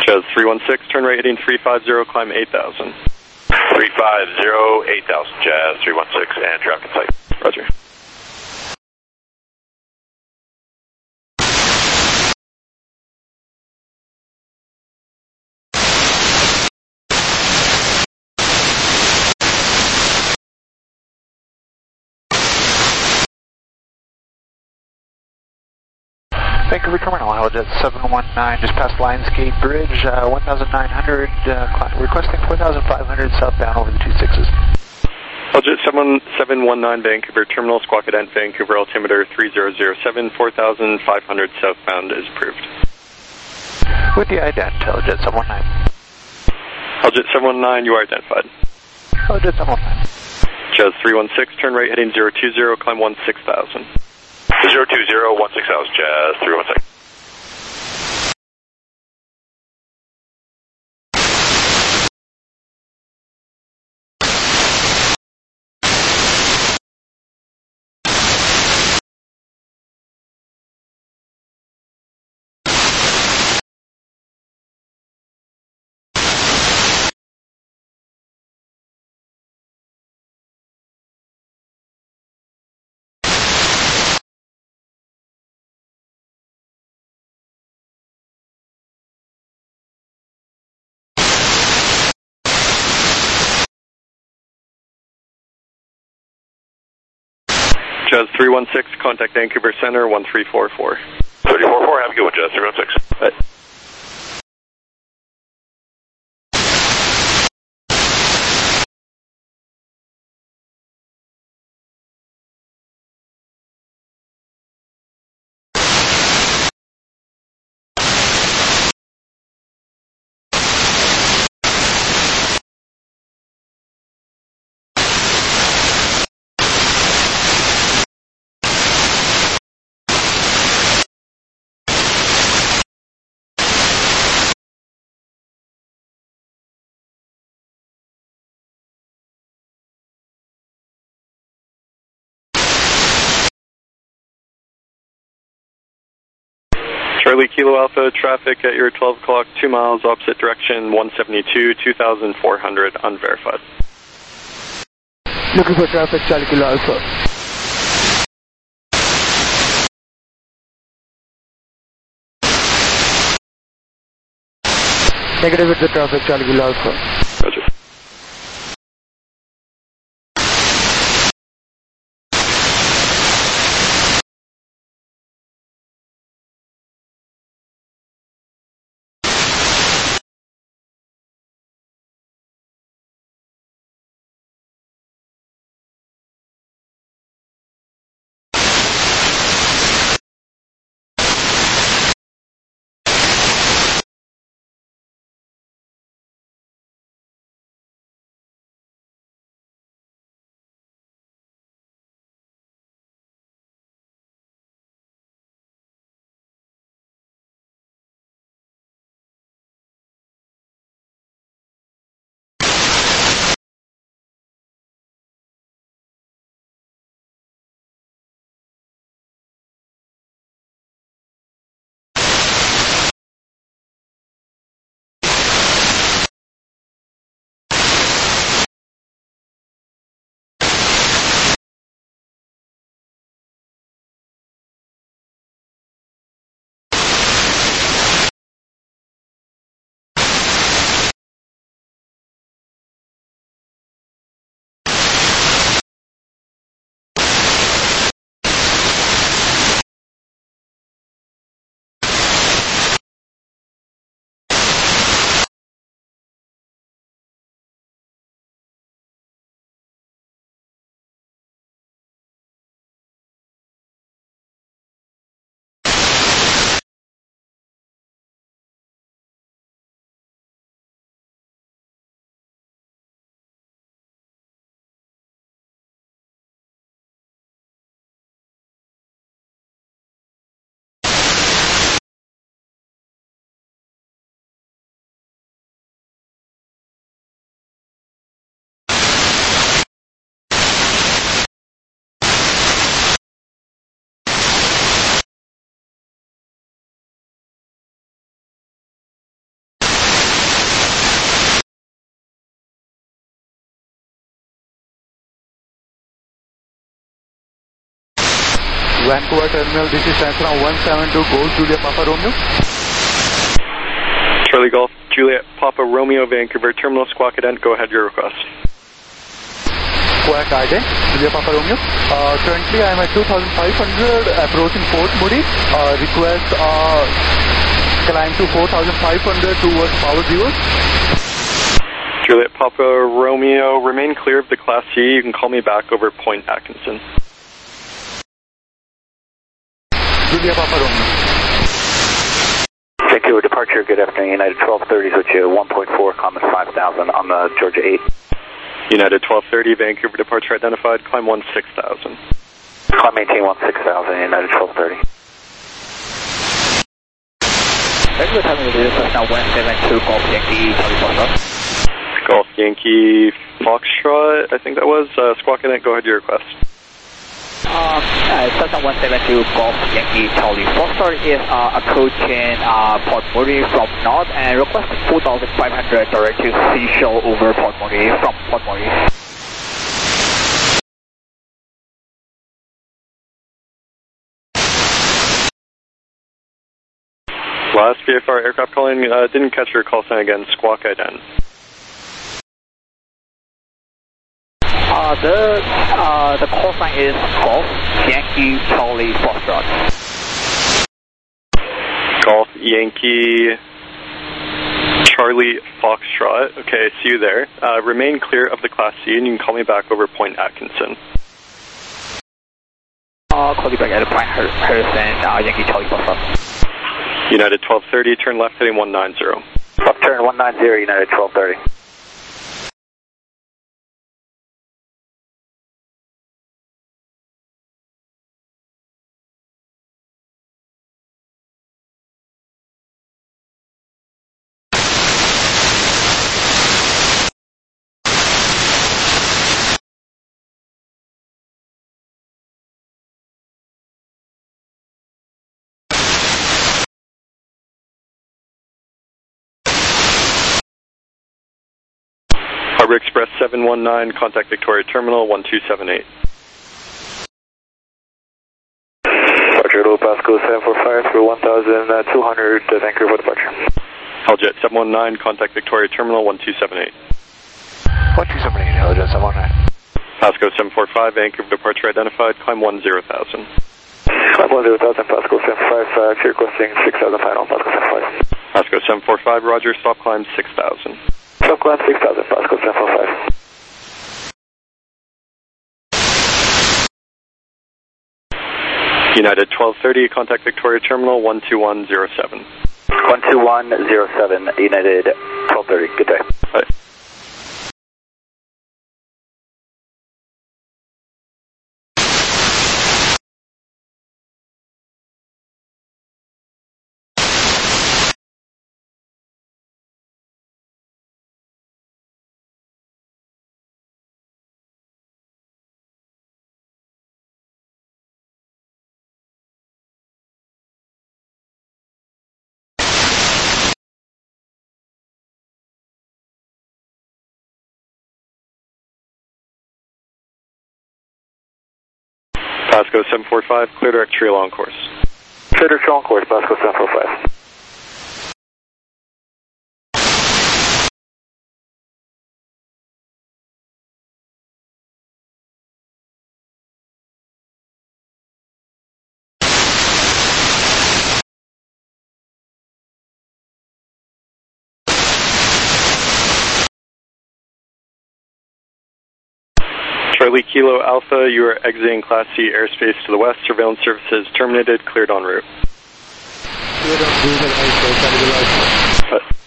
Jazz 316, turn right heading 350, climb 8,000. 350, 8,000, Jazz 316, and traffic in sight. Roger. Vancouver Terminal, Holojet 719, just past Lionsgate Bridge, 1,900, requesting 4,500 southbound over the 26s. Holojet 719, Vancouver Terminal, Squawk Cadent, Vancouver, altimeter 3007, 4,500 southbound is approved. With the ident, Holojet 719. Holojet 719, you are identified. Holojet 719. Jazz 316, turn right heading 020, climb 16,000. 020, 16,000, Jazz 316. Jazz 316, contact Vancouver Center 1344. 344, have a good one, Jazz 316. Bye. Charlie Kilo Alpha, traffic at your 12 o'clock, 2 miles opposite direction, 172, 2,400, unverified. Looking for traffic, Charlie Kilo Alpha. Negative with the traffic, Charlie Kilo Alpha. Roger. Vancouver Terminal, this is Cessna 172 Golf Juliet Papa Romeo. Charlie Golf Juliet Papa Romeo, Vancouver Terminal, Squawk Ident, go ahead, your request. Squawk Ident, Juliet Papa Romeo. Currently I am at 2500 approaching Port Moody. Request climb to 4500 towards Power Zero. Juliet Papa Romeo, remain clear of the Class C. You can call me back over Point Atkinson. Juliet Papa Romeo. Vancouver departure, good afternoon. United 1230 with you 1.4, Common 5000 on the Georgia 8. United 1230, Vancouver departure identified, climb 16,000. Climb maintain 16,000, United 1230. Vancouver Terminal, this is now 172 Golf Yankee, Charlie Foxtrot. Golf Yankee Foxtrot, I think that was. Squawk Ident, go ahead, your request. Cessna 172 Golf Yankee Charlie Foxtrot is approaching Port Moody from north and requesting 4,500 direct to Seashore over Port Moody from Port Moody. Last VFR aircraft calling, didn't catch your call sign again. Squawk Ident. The call sign is Golf Yankee Charlie Foxtrot. Golf Yankee Charlie Foxtrot. Okay, see you there. Remain clear of the Class C, and you can call me back over Point Atkinson. Call you back at Point Harrison, Yankee Charlie Foxtrot. United 1230, turn left heading 190. Left turn 190, United 1230. Harbor Express 719, contact Victoria Terminal 1278. Departure Low Pasco 745 for 1,200 Vancouver departure. Helljet 719, contact Victoria Terminal 1278. 1278, Helljet 719. Pasco 745, Vancouver departure identified, climb 10,000. Climb 10,000, Pasco 745, clear requesting 6,000 final, Pasco 75. Pasco 745, roger, stop climb 6,000. Stop climb 6,000, Pasco 745. United 1230, contact Victoria Terminal 12107. 12107, United 1230, good day. Bye. Pasco 745, clear direct tree along course. Clear direct tree along course, Pasco 745. Charlie Kilo Alpha, you are exiting Class C airspace to the west. Surveillance services terminated, cleared en route. Cleared en route.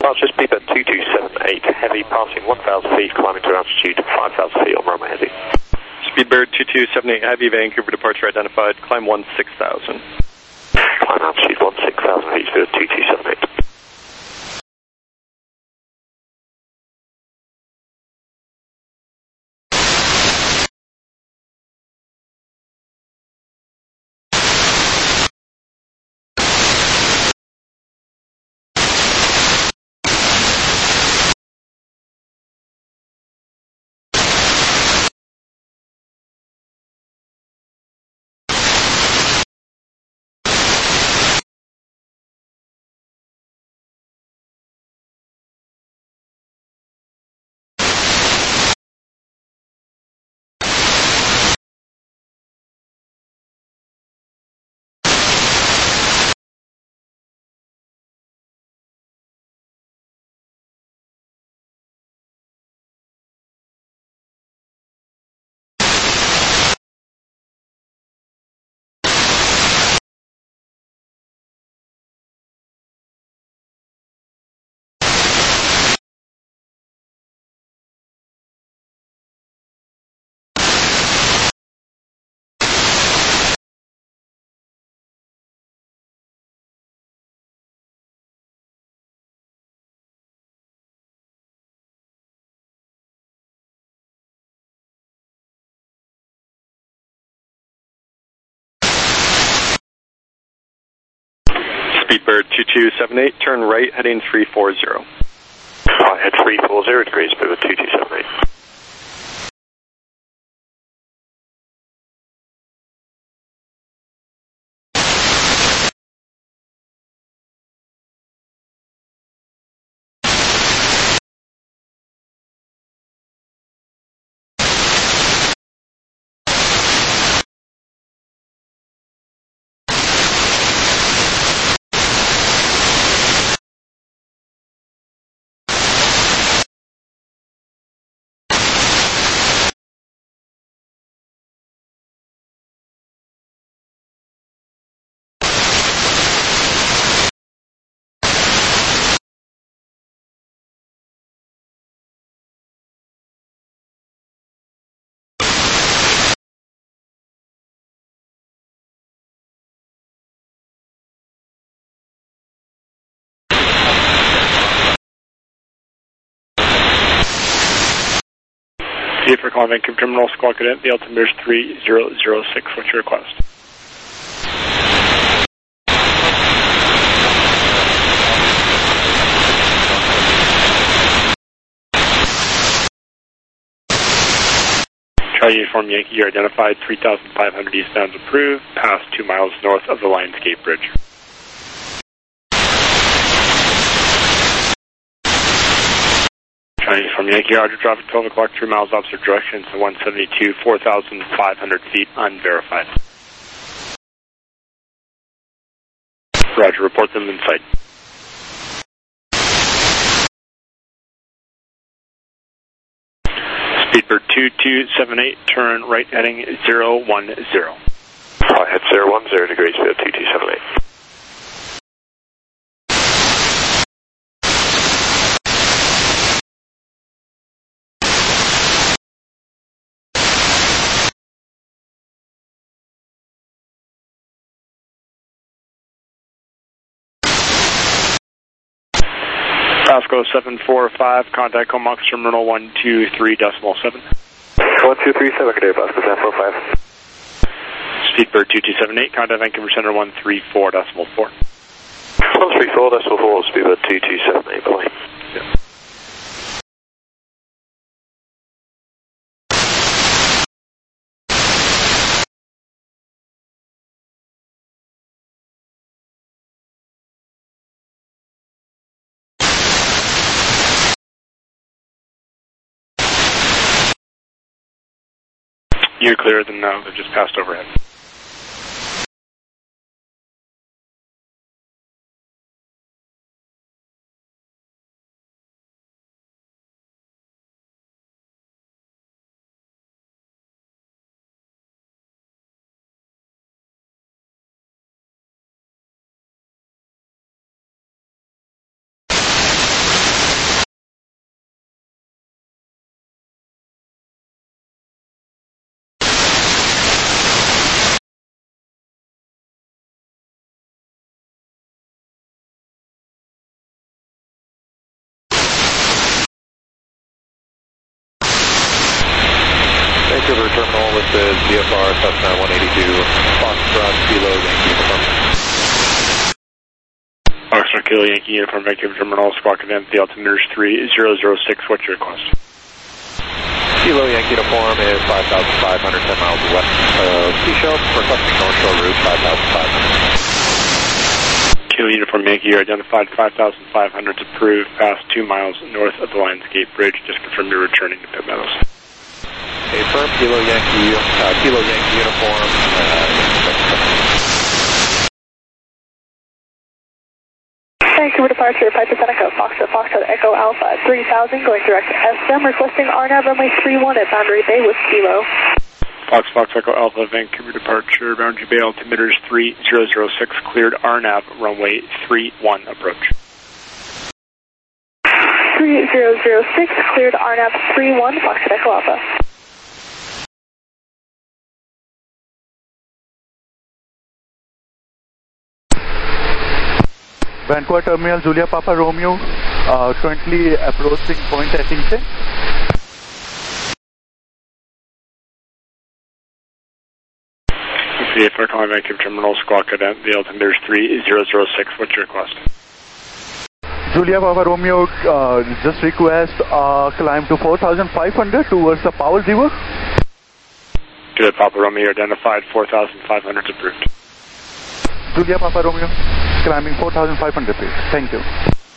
Departure speedbird 2278, heavy passing 1,000 feet, climbing to altitude 5,000 feet on runway heavy. Speedbird 2278 Heavy, Vancouver departure identified, climb 16,000. Climb altitude 16,000 feet, speedbird 2278. Speedbird 2278, turn right, heading 340. Right, head 340 degrees, speedbird 2278. For calling Vancouver Terminal, Squawk Cadet, the altimeter is 3006. What's your request? Charlie Uniform Yankee, you're identified 3,500 eastbound approved, past 2 miles north of the Lionsgate Bridge. Chinese from Yankee, Roger, traffic 12 o'clock, 3 miles opposite direction to 172, 4,500 feet, unverified. Roger, report them in sight. Speedbird 2278, turn right heading 010. Right, head 010 degrees, speedbird 2278. Pasco 745, contact Comox Terminal 123.7. 1237, good day, Pasco 745. Speedbird 2278, contact Vancouver Center 134.4. 134.4, Speedbird 2278, bye. Yeah. You're clearer than now, they've just passed overhead. Vancouver Terminal, this is VFR Cessna 182, Foxtrot Kilo Yankee Uniform. Foxtrot Kilo Yankee Uniform, Vancouver Terminal, Squawk Event, the altimeter is 3006, what's your request? Kilo Yankee Uniform is 5,500, 10 miles west of Seashell, requesting North Shore route 5,500. Kilo Uniform Yankee, you identified 5,500 approved, past 2 miles north of the Lionsgate Bridge. Just confirm you're returning to Pitt Meadows. Okay, firm, Kilo Yankee Uniform. Vancouver departure, Piper Seneca, Foxtrot Echo Alpha 3000, going direct to SM, requesting RNAV runway 31 at Boundary Bay with Kilo. Fox Echo Alpha, Vancouver departure, Boundary Bay, altimeter is 3006, cleared RNAV, runway 31 approach. 3006, cleared RNAV 31, Foxtrot Echo Alpha. Vancouver Terminal, Julia Papa Romeo, currently approaching Point Ettington. VFR calling Vancouver Terminal, Squawk Event, the altimeter is 3006, what's your request? Julia Papa Romeo, just request climb to 4,500 towards the Powell River. Good, Papa Romeo, identified 4,500 approved. Julia Papa Romeo, climbing 4,500 feet. Thank you.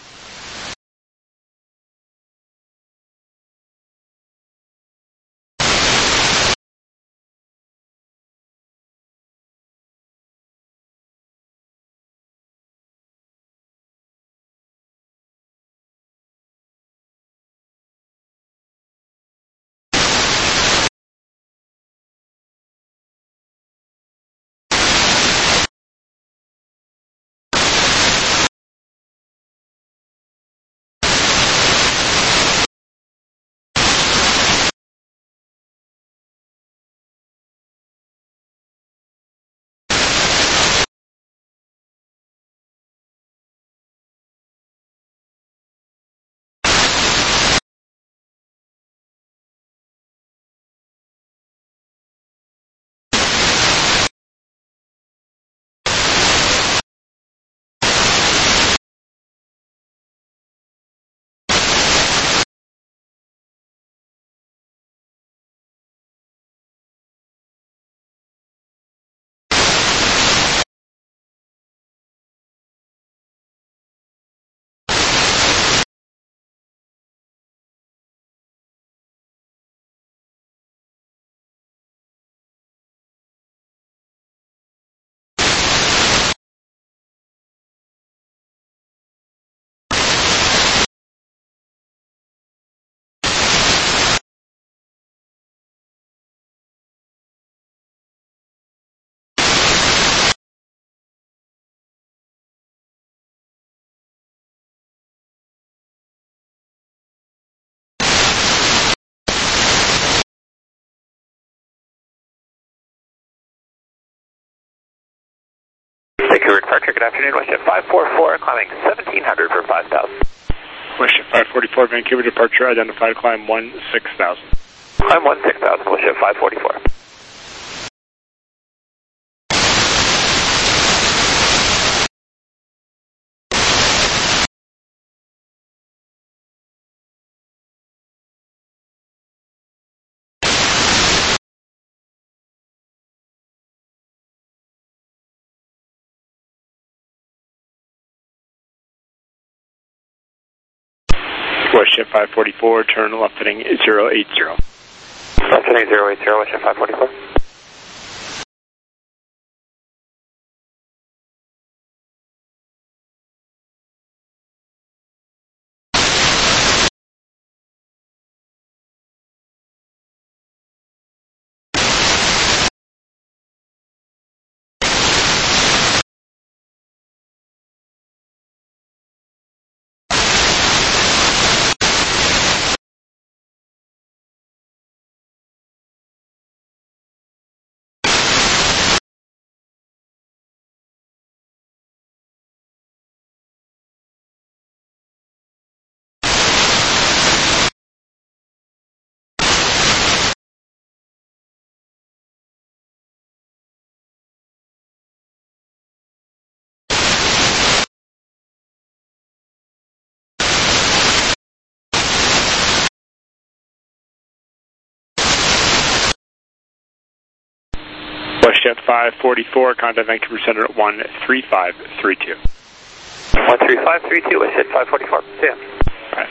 Vancouver departure, good afternoon, WestJet 544, climbing 1700 for 5,000. WestJet 544, Vancouver departure, identified climb 16,000. Climb 16,000, WestJet 544. WestJet 544, turn left heading 080. Left heading 080, WestJet 544. Jet 544, contact Vancouver Center at 13532. 13532, WestJet 544. See ya. Right.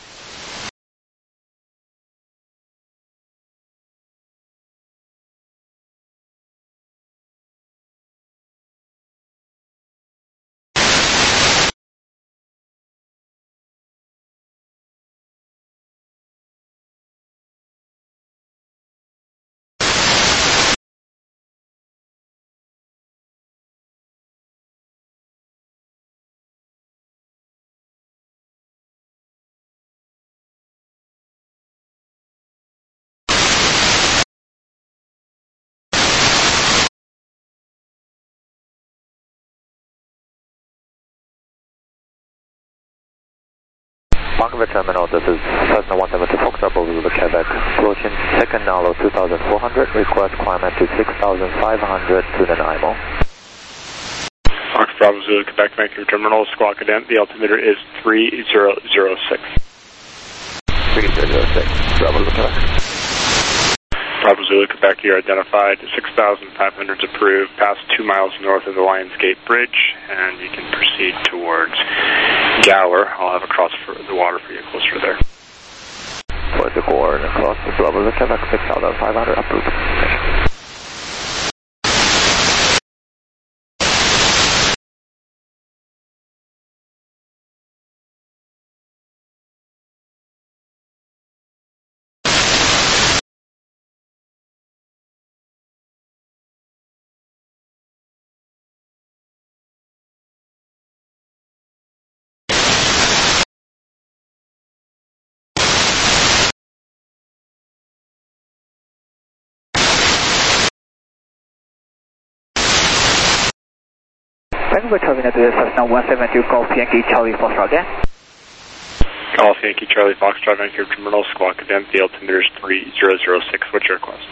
Vancouver Terminal, this is Cessna 172 Foxtrot over the Quebec, approaching second Nalo 2400, request climb at to 6,500 to Nanaimo. Fox Bravo Zulu, Quebec, Vancouver Terminal, Squawk Cadet, the altimeter is 3006. 3006, Bravo Zulu, Quebec. Bravo Zulu, Quebec, you're identified, 6,500 is approved, past 2 miles north of the Lions Gate Bridge, and you can proceed towards Gower. I'll have a cross for the water for you closer there. Towards the core and across the Bravo Zulu, Quebec, 6,500 approved. Vancouver Terminal, this is Cessna 172 Golf Yankee Charlie Foxtrot again. Golf Yankee Charlie Foxtrot, Vancouver Terminal, Squawk Cadet, the altimeter is 3006. What's your request?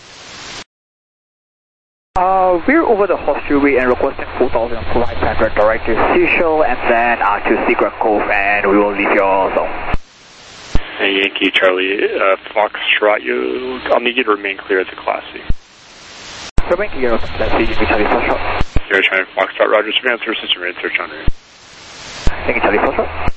We're over the Horseshoe and requesting 4,500 direct to Seashell and then to Secret Cove, and we will leave your zone. Hey, Yankee Charlie Foxtrot, I'll need you to remain clear at the Class C. Remain clear at the Class C, Yankee Charlie Foxtrot. You're trying to Foxtrot, Roger, advance for system rate search on route. Yankee Charlie Foxtrot.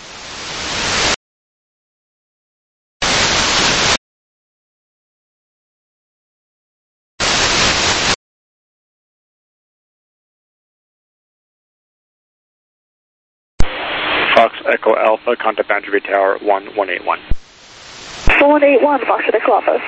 Fox Echo Alpha, contact Boundary Bay Tower 1181. 181, Fox Echo Alpha.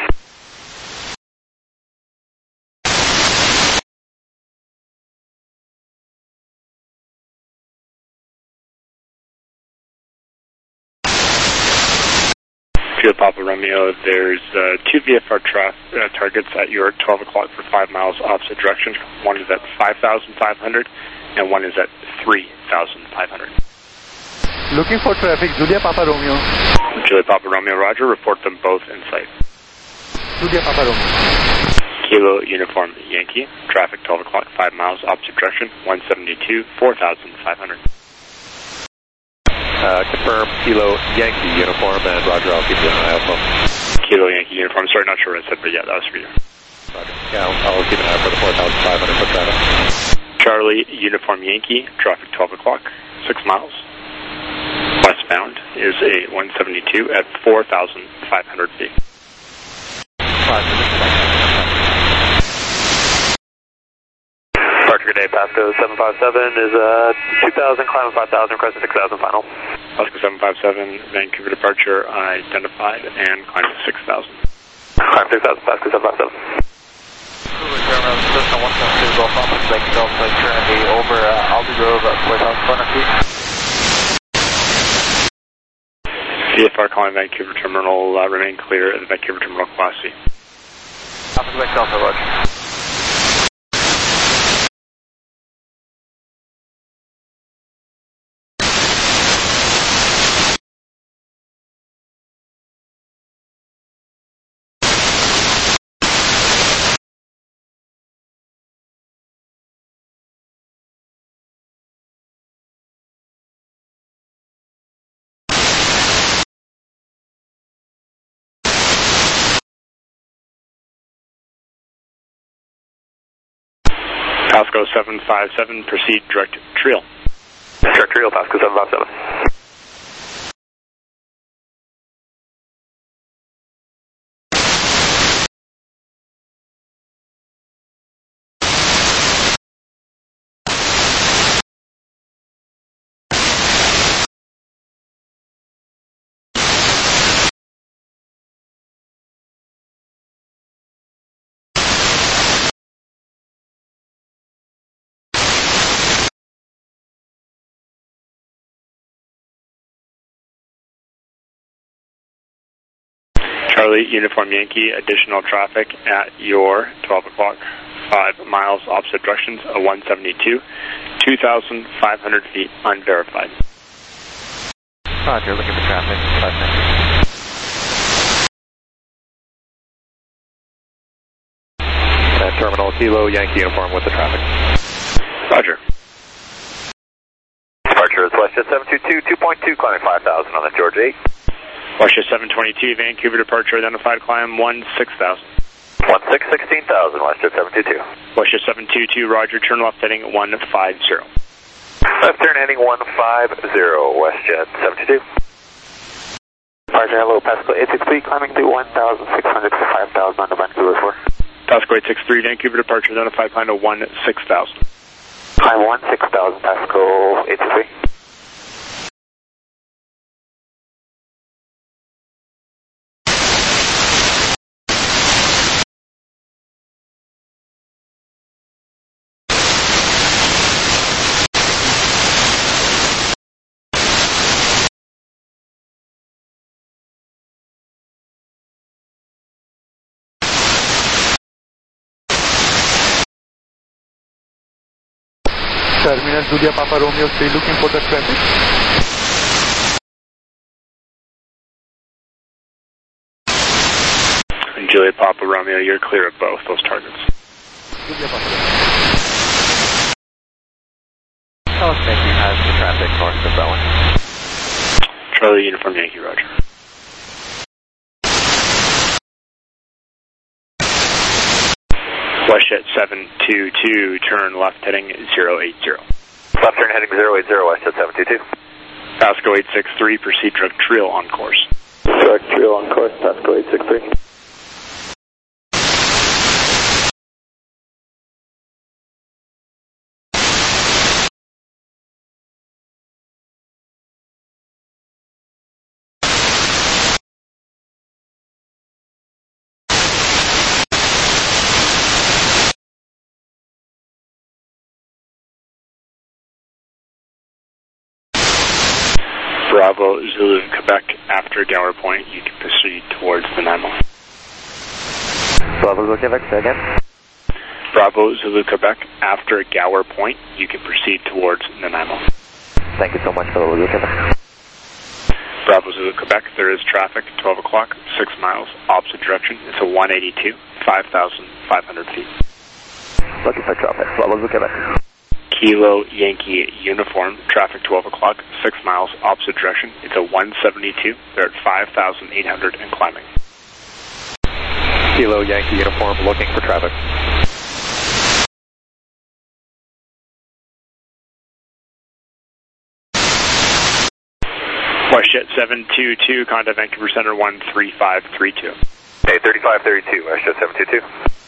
Field Papa Romeo, there's two VFR targets at your 12 o'clock for 5 miles opposite direction. One is at 5,500 and one is at 3,500. Looking for traffic, Julia Papa Romeo. Julia Papa Romeo, Roger, report them both in sight. Julia Papa Romeo. Kilo Uniform Yankee, traffic 12 o'clock, 5 miles opposite direction, 172, 4,500. Confirm Kilo Yankee Uniform, and Roger, I'll keep you an eye out for Kilo Yankee Uniform, sorry, not sure what I said, but yeah, that was for you. Roger. Yeah, I'll keep an eye out for the 4,500 foot traffic. Charlie Uniform Yankee, traffic 12 o'clock, 6 miles. Westbound is a 172 at 4,500 feet. Departure day, Pasco 757 is 2,000, climb 5,000, request 6,000 final. Pasco 757, Vancouver departure identified and climb to 6,000. Climb 6,000, Pasco 757. Cessna 172 Golf Alpha, Quebec, Delta, currently over Aldi Grove at 4,400 feet. VFR calling Vancouver Terminal, remain clear at the Vancouver Terminal Class C. Alpha Quebec Delta, Roger. Pasco 757, proceed direct Triel. Direct Triel, Pasco 757. Charlie, Uniform Yankee, additional traffic at your 12 o'clock, 5 miles opposite directions, a 172, 2,500 feet unverified. Roger, looking for traffic, 5 minutes. Terminal Kilo, Yankee Uniform with the traffic. Roger. Departure is WestJet 722, 2.2, climbing 5,000 on the Georgia 8. WestJet 722, Vancouver departure identified, climb 16,000. 16,000, WestJet 722. WestJet 722, Roger, turn left heading 150. Left turn heading 150, WestJet 722. Departure, hello, Pasco 863, climbing to 1,600 to 5,000 on the Vancouver 4. Pasco 863, Vancouver departure identified, climb to 16,000. Climb 16,000, Pasco 863. Terminal Julia Papa Romeo 3 looking for the traffic. And Julia Papa Romeo, you're clear of both those targets. Julia Papa Romeo. South Yankee has the traffic north of Bowen. Charlie, Uniform Yankee, Roger. WestJet 722, turn left heading 080. Left turn heading 080, WestJet 722. Pasco 863, proceed direct Triel on course. Direct Triel on course, Pasco 863. Bravo, Zulu, Quebec, after Gower Point, you can proceed towards the Nanaimo. Bravo, Zulu, Quebec, say again. Bravo, Zulu, Quebec, after Gower Point, you can proceed towards Nanaimo. Thank you so much, Bravo, Zulu, Quebec. Bravo, Zulu, Quebec, there is traffic, 12 o'clock, 6 miles, opposite direction. It's a 182, 5,500 feet. Looking for traffic, Bravo, Zulu, Quebec. Kilo Yankee Uniform, traffic 12 o'clock, 6 miles, opposite direction. It's a 172. They're at 5,800 and climbing. Kilo Yankee Uniform, looking for traffic. WestJet 722, contact Vancouver Center 13532. Hey, 3532, WestJet 722.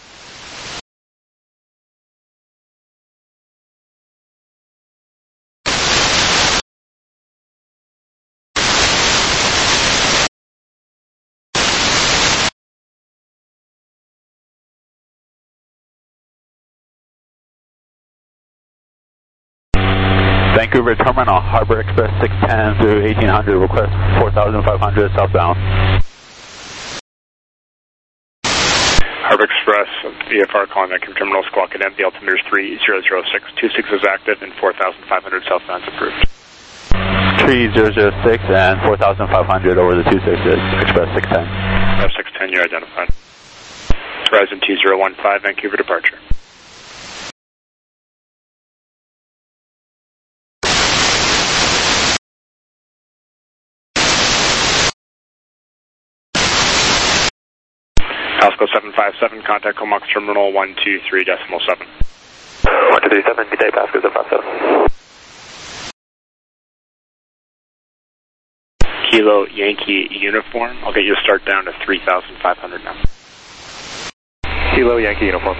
Vancouver Terminal, Harbor Express 610 through 1800, request 4,500 southbound. Harbor Express, VFR calling Vancouver Terminal, squawk at the altimeter is 3006, 26 is active and 4,500 southbound is approved. 3006 and 4,500 over the 26 Express 610. F610, you're identified. Horizon 2015, Vancouver departure. Pasco 757, contact Comox Terminal 123.7. 123.7, 1237, good day, Pasco 057. Kilo Yankee Uniform, I'll get you a start down to 3,500 now. Kilo Yankee Uniform.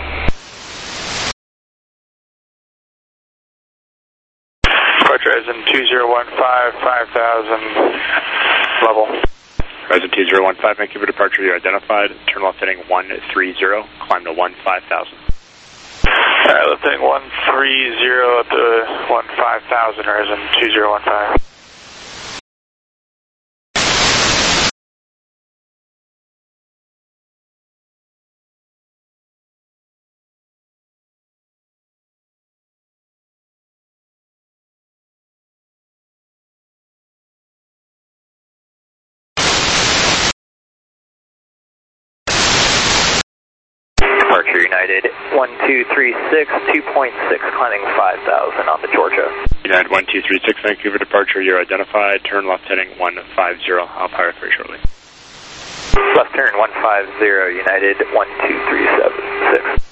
Departure Horizon 2015, 5,000 level. Horizon 2015, Vancouver departure, you're identified. Turn left heading 130, climb to 15,000. Alright, left heading 130 up to 15,000, Horizon 2015. Departure United 1236, 2.6, climbing 5,000 on the Georgia. United 1236, Vancouver departure, you're identified. Turn left heading 150, I'll fire very shortly. Left turn 150, United 12376.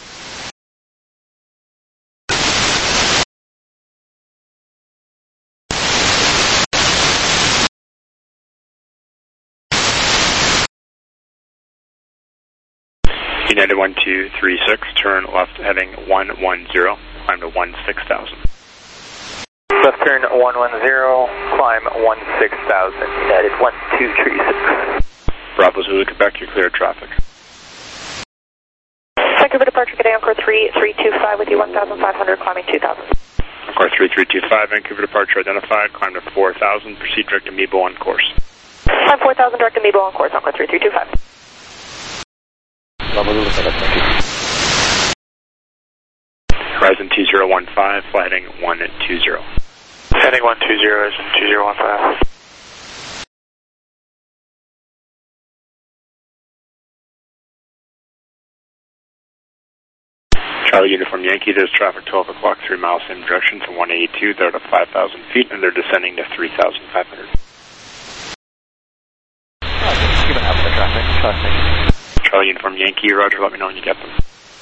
United 1236, turn left heading 110, climb to 16,000. Left turn 110, climb 16,000, United 1236. Bravo Zulu, Quebec, you're clear of traffic. Vancouver departure, good day, Encore 3325 with you, 1,500, climbing 2,000. Encore 3325, Vancouver departure identified, climb to 4,000, proceed direct to Mebo on course. Climb 4,000, direct to Mebo on course, Encore 3325. Horizon 2015, fly heading 120. Heading 120 is 2015. Charlie Uniform Yankee, there's traffic 12 o'clock, 3 miles same direction from 182, they're at 5,000 feet, and they're descending to 3,500. Keep an eye for the traffic, traffic. Charlie Uniform Yankee, roger, let me know when you get them.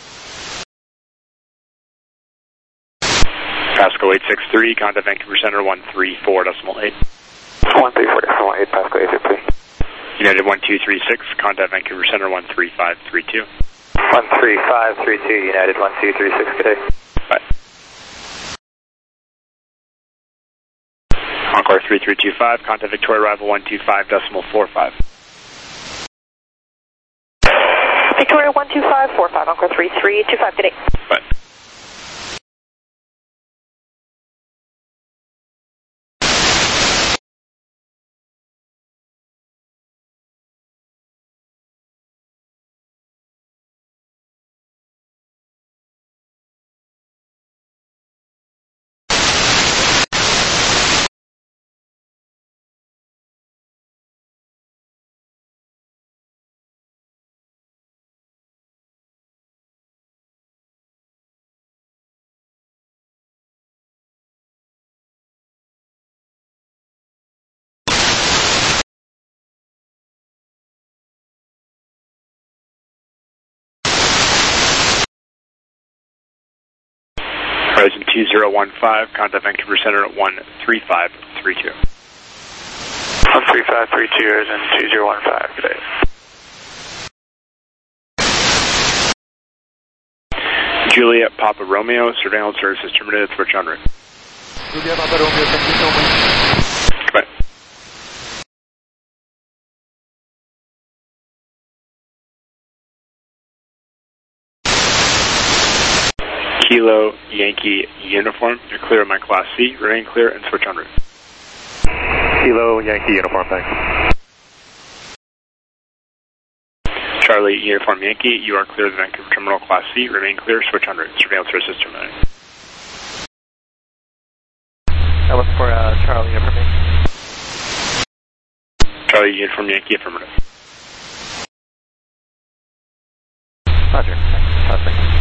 Pasco 863, contact Vancouver Center 134.8. 134.8, Pasco 863. United 1236, contact Vancouver Center 13532. 13532, United 1236, good day. Bye. Encore 3325, contact Victoria arrival 125.45. Victoria 12545, Encore 3325, good day. Bye. Horizon 2015, contact Vancouver Center at 13532. 13532, Horizon 2015, good day. Juliet Papa Romeo, surveillance services terminated, switch en route. Juliet Papa Romeo, thank you so much. Goodbye. Kilo Yankee Uniform, you're clear of my Class C, remain clear and switch en route. Kilo Yankee Uniform, thanks. Charlie Uniform Yankee, you are clear of the Vancouver Terminal Class C, remain clear, switch en route. Surveillance services terminated. I look for Charlie Uniform Yankee. Charlie Uniform Yankee, affirmative. Roger, thanks.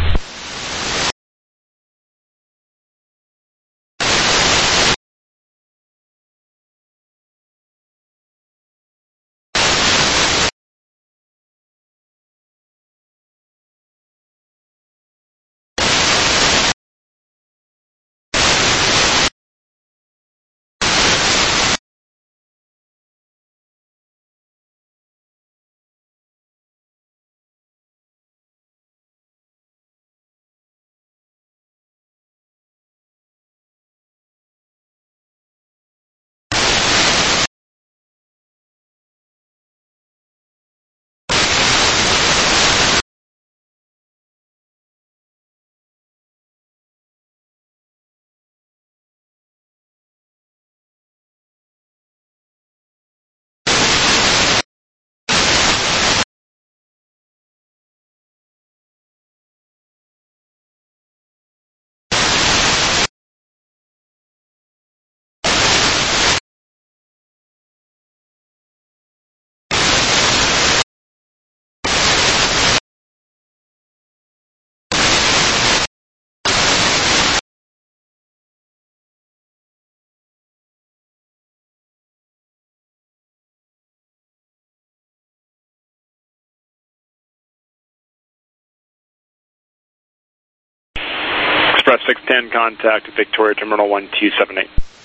Express 610, contact Victoria Terminal 1278.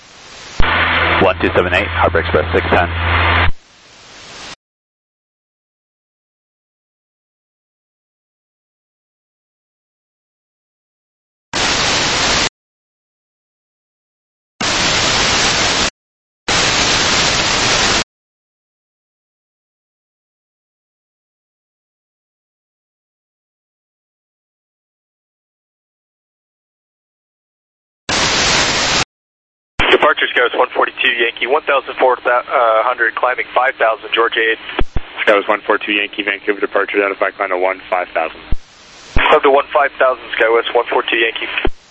1278, Harbor Express 610. Departure Skywas 142 Yankee, 1,400, climbing 5,000, Georgia 8. Skywas 142 Yankee, Vancouver departure, identify climb to 15,000. Climb to 15,000, Skywas 142 Yankee.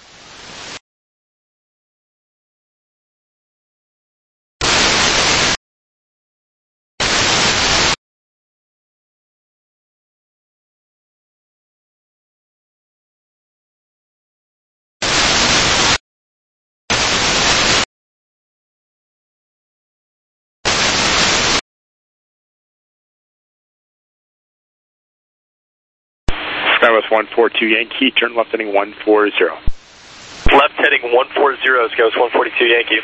Skywas 142 Yankee, turn left heading 140. Left heading 140, Skywas 142 Yankee.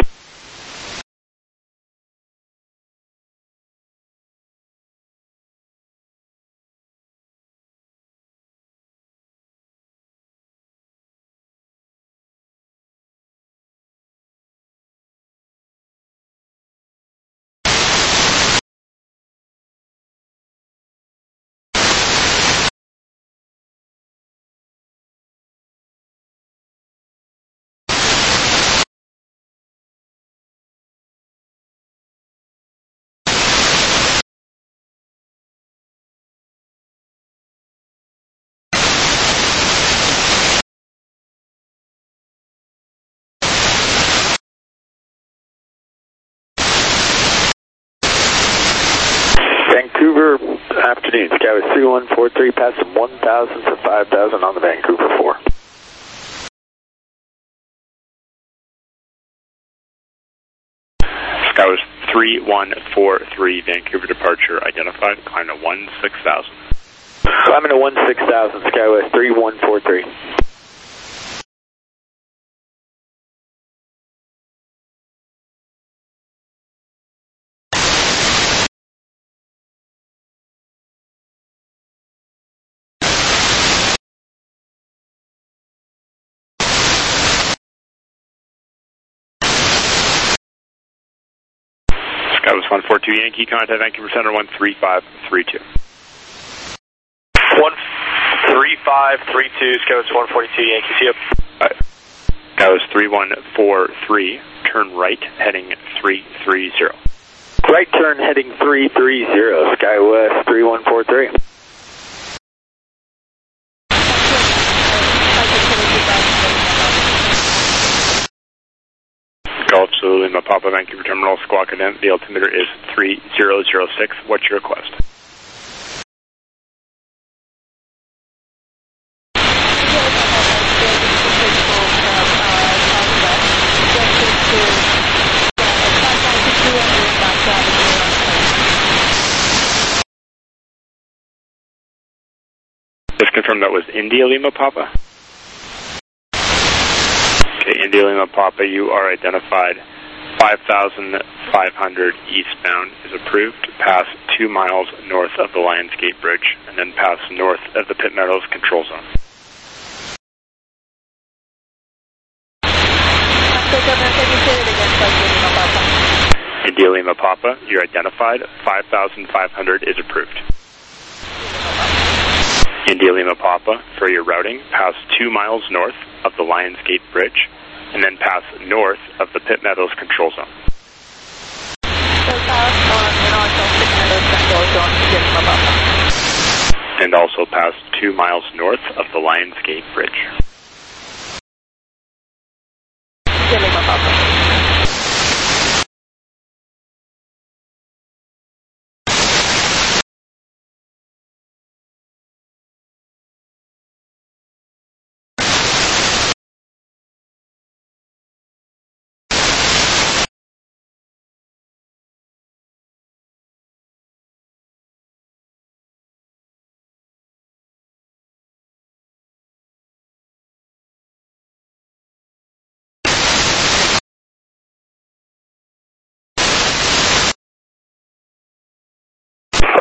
Vancouver, afternoon, Skyway 3143, passing 1,000 for 5,000 on the Vancouver 4. Skywas 3143, Vancouver departure, identified, climb to 16,000. Climbing to 16,000, Skyway 3143. Skywas 142 Yankee, contact Vancouver Center 13532. 13532, Skywas 142 Yankee, see you. Skywas 3143, turn right heading 330. Right turn heading 330, Skywest 3143. Golf Zulu Lima Papa Vancouver Terminal, Squawk Cadent, the altimeter is 3006. What's your request? Just confirm that was India Lima Papa. Okay, India Lima Papa, you are identified. 5,500 eastbound is approved. Pass 2 miles north of the Lions Gate Bridge, and then pass north of the Pit Meadows control zone. India Lima Papa, you're identified. 5,500 is approved. India Lima Papa, for your routing, pass 2 miles north of the Lions Gate Bridge, and then pass north of the Pit Meadows control zone. And also pass 2 miles north of the Lions Gate Bridge.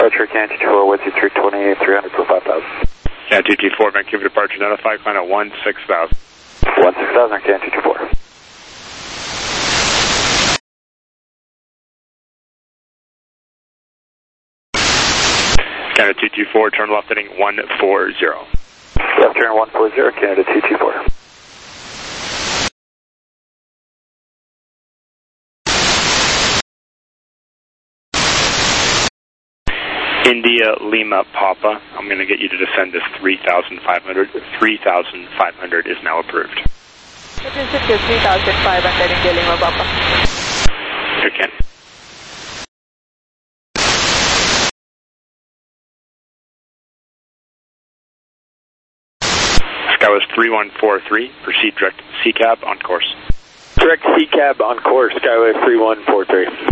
departure, Canada 224, with you 320, 300 for 5,000. Yeah, 224, Vancouver departure identified, climb at 16,000. 16,000, Canada 224. Canada 224, turn left heading 140. Left turn 140, Canada 224. India Lima Papa, I'm going to get you to descend to 3,500. 3,500 is now approved. It is 3,500 India Lima Papa. Here, Ken. Skywest 3143, proceed direct CCAB on course. Direct CCAB on course, Skywest 3143.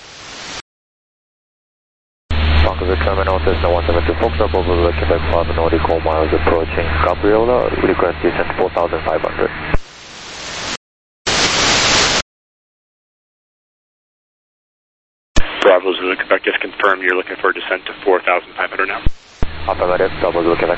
Vancouver Terminal, Cessna 172 Foxtrot over the Quebec 5 nautical miles approaching Gabriola. Request descent 4,500. Bravo Zulu Quebec, just confirm you're looking for a descent to 4,500 now. Affirmative, Bravo Zulu Quebec.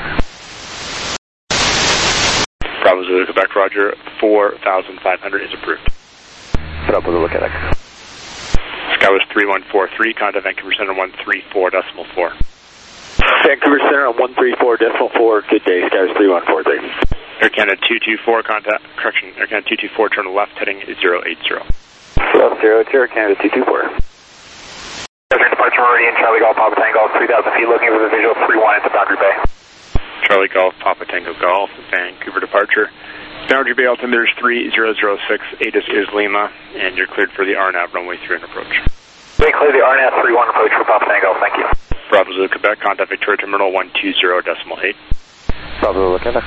Bravo Zulu Quebec, roger, 4,500 is approved. Bravo Zulu Quebec. Skywest 3143, contact Vancouver Center 134.4. Vancouver Center on 134.4, good day, Skywest 3143. Air Canada 224, Air Canada 224, turn left heading 080. Left 080, Canada 224. Departure Meridian, Charlie Golf, Papa Tango, 3,000 feet, looking for the visual 3-1 into Boundary Bay. Charlie Golf, Papa Tango Golf, Vancouver departure. Boundary Bay altimeter is 3006, ATIS is Lima, and you're cleared for the RNAV runway 3 and approach. We clear the RNAV 31 approach for Papa Tango, thank you. Bravo Zulu Quebec, contact Victoria Terminal 120.8. Bravo Zulu Quebec.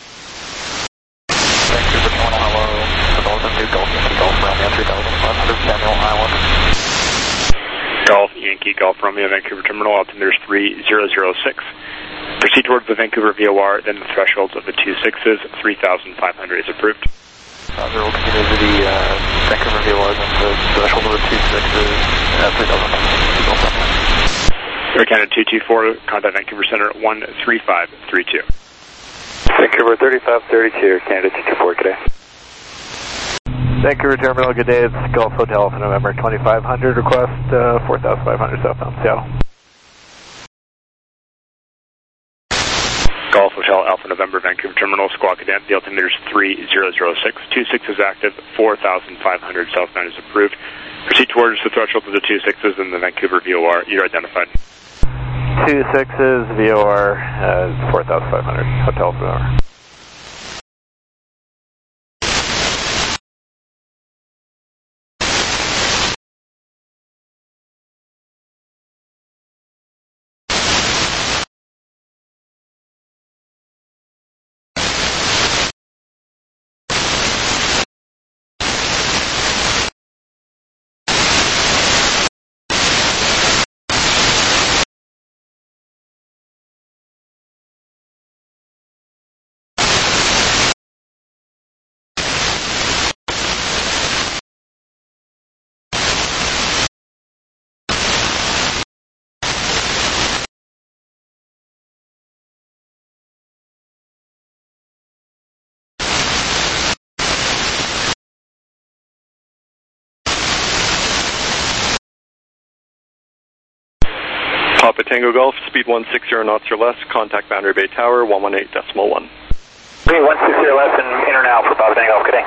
Vancouver Terminal, hello, Development New Golf, Golf Romeo 3,500, Samuel Island. Golf Yankee Golf Romeo, Vancouver Terminal, altimeter is 3006. Proceed towards the Vancouver VOR, then the thresholds of the 26s, 3,500 is approved. Roger, we'll continue to the Vancouver VOR, then the threshold of the 26s, 3,500. Air Canada 224, contact Vancouver Center 13532. Vancouver 3532, Canada 224, good day. Vancouver Terminal, good day. It's Gulf Hotel for November 2500. Request 4,500 southbound Seattle. Golf Hotel Alpha November, Vancouver Terminal, Squawk Cadent. The altimeter is 3006. 26 is active, 4,500 southbound is approved. Proceed towards the threshold of the 26s in the Vancouver VOR. You're identified. 26s, VOR, 4,500. Hotel for hour. Papa Tango Golf, speed 160 knots or less, contact Boundary Bay Tower, 118.1. 160 less and in or now for Papa Tango, good day.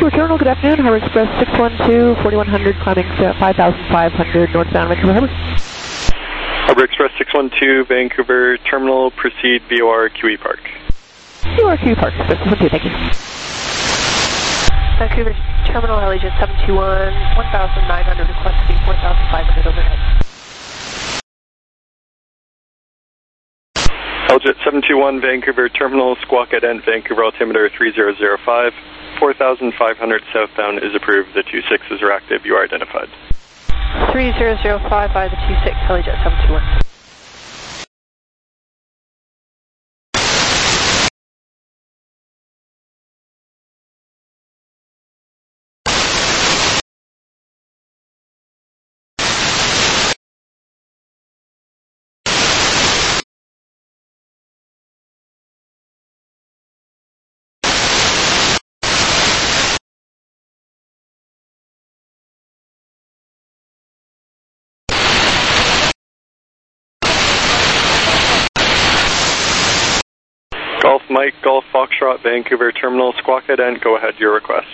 Vancouver Terminal, good afternoon. Harbor Express 612, 4100, climbing to 5500 northbound Vancouver Harbor. Harbor Express 612, Vancouver Terminal, proceed VOR QE Park. VOR QE Park, Express 612, thank you. Vancouver Terminal, Allegiant 721, 1900, requesting 4500 overhead. Allegiant 721, Vancouver Terminal, Squawk at End, Vancouver altimeter 3005, 4500 southbound is approved. The 26s are active. You are identified. 3005 by the 26, Allegiant 721. Golf Mike, Golf Foxtrot, Vancouver Terminal, Squawk at End, go ahead, your request.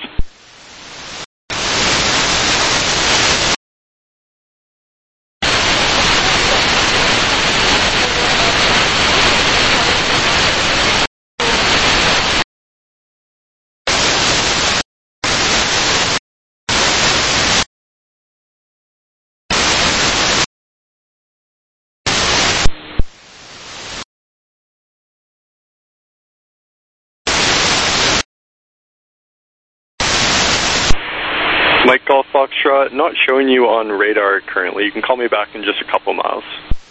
Mike Golf Foxtrot, not showing you on radar currently. You can call me back in just a couple miles.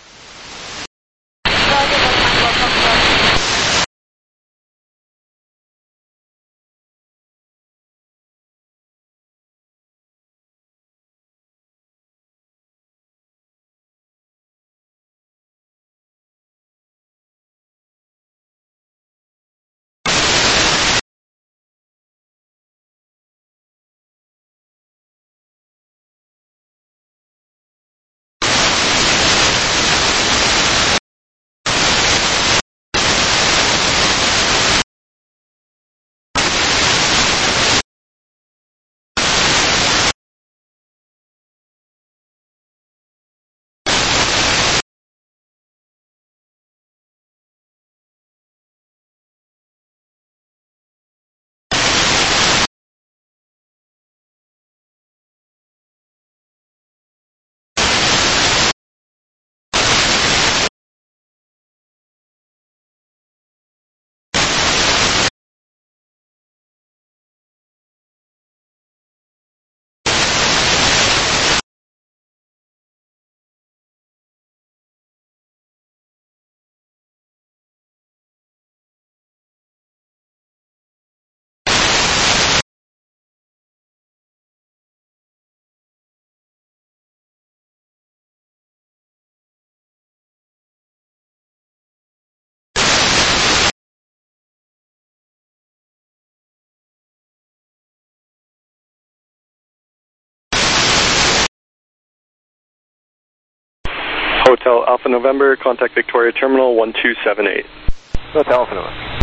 Hotel Alpha November, contact Victoria Terminal 1278. Hotel Alpha November.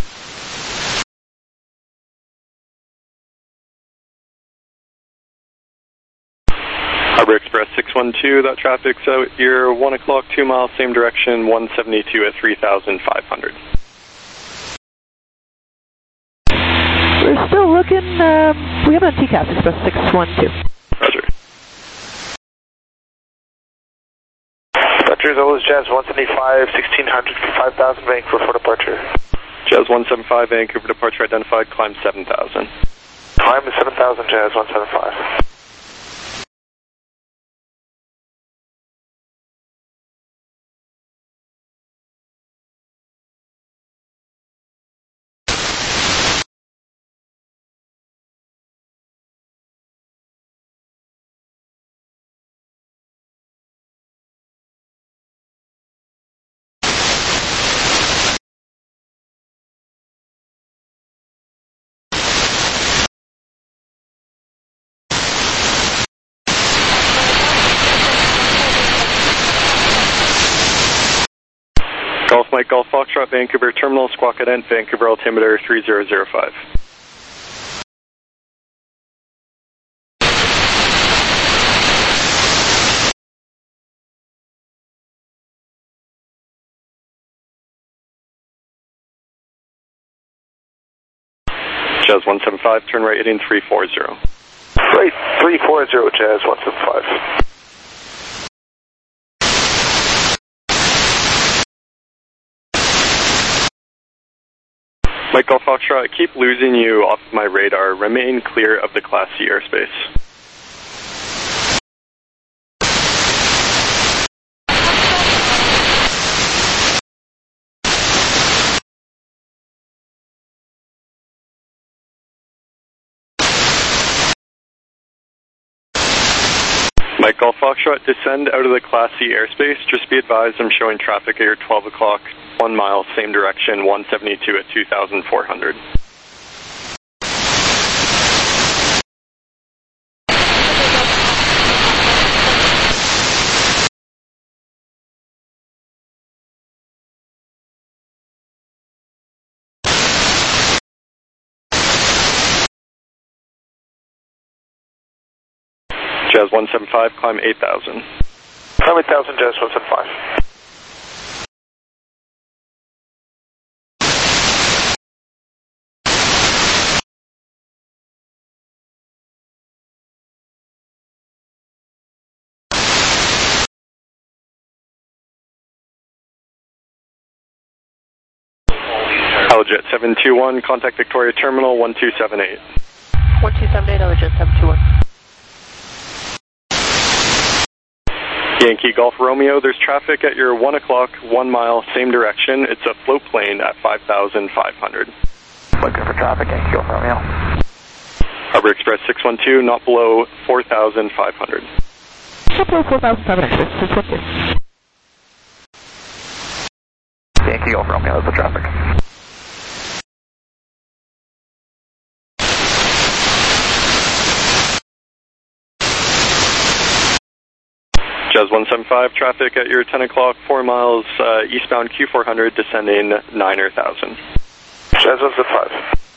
Harbor Express 612, that traffic's out here, 1 o'clock, 2 miles, same direction, 172 at 3,500. We're still looking, we have a TCAS Express 612. Roger. Departure always Jazz 175, 1600 for 5,000, Vancouver for departure. Jazz 175, Vancouver departure identified, climb 7,000. Climb 7,000, Jazz 175. Golf Mike, Golf Foxtrot, Vancouver Terminal, Squawk at End, Vancouver altimeter 3005. Jazz 175, turn right heading 340. Right, 340, Jazz 175. Mike Golf Foxtrot, I keep losing you off my radar. Remain clear of the Class C airspace. Mike Golf Foxtrot, descend out of the Class C airspace. Just be advised I'm showing traffic at your 12 o'clock, 1 mile, same direction, 172 at 2,400. Jazz 175, climb 8,000. Climb 8,000, Jazz 175. Aljet 721, contact Victoria Terminal 1278. 1278, Aljet 721. Yankee Golf Romeo, there's traffic at your 1 o'clock, 1 mile, same direction. It's a float plane at 5,500. Looking for traffic, Yankee Golf Romeo. Harbor Express 612, not below 4,500. Not below 4,500, 612. Yankee Golf Romeo, that's the traffic. Jazz 175, traffic at your 10 o'clock, 4 miles, eastbound Q400, descending 9,000. Jazz 175.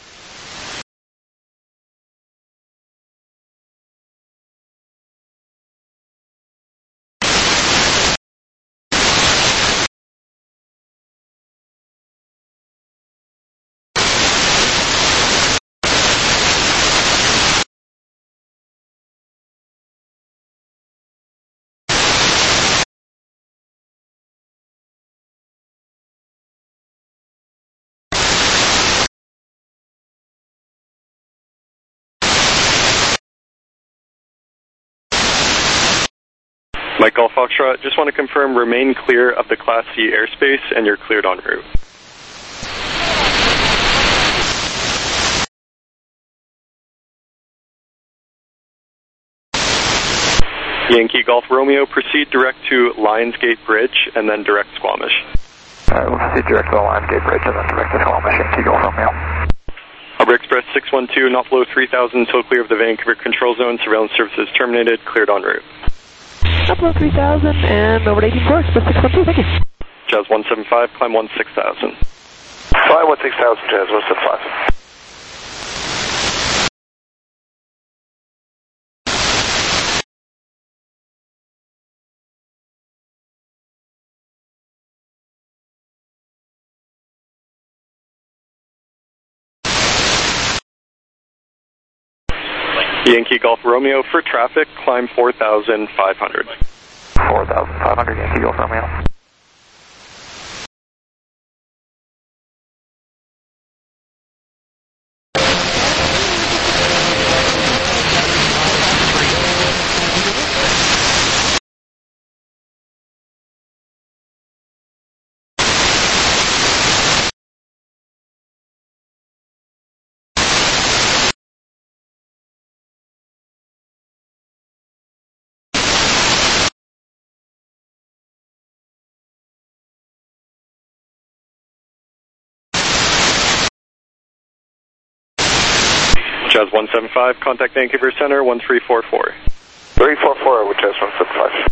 Mike Golf Foxtrot, just want to confirm, remain clear of the Class C airspace and you're cleared en route. Yankee Golf Romeo, proceed direct to Lionsgate Bridge and then direct Squamish. We'll proceed direct to the Lionsgate Bridge and then direct to Squamish, Yankee Golf Romeo. Harbor Express 612, not below 3,000 until clear of the Vancouver control zone. Surveillance services terminated, cleared en route. Not below 3,000 and over to 18 Express 612, thank you. Jazz 175, climb 16,000. Climb 16,000, Jazz 175. Yankee Golf Romeo, for traffic, climb 4,500. 4,500, Yankee Golf Romeo. Jazz 175, contact Vancouver Center 1344. 344 with Jazz 175.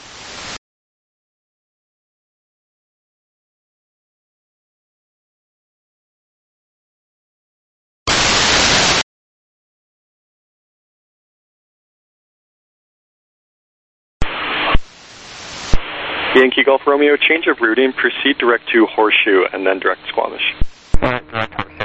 Yankee Golf Romeo, change of routing, proceed direct to Horseshoe and then direct Squamish. Direct Horseshoe.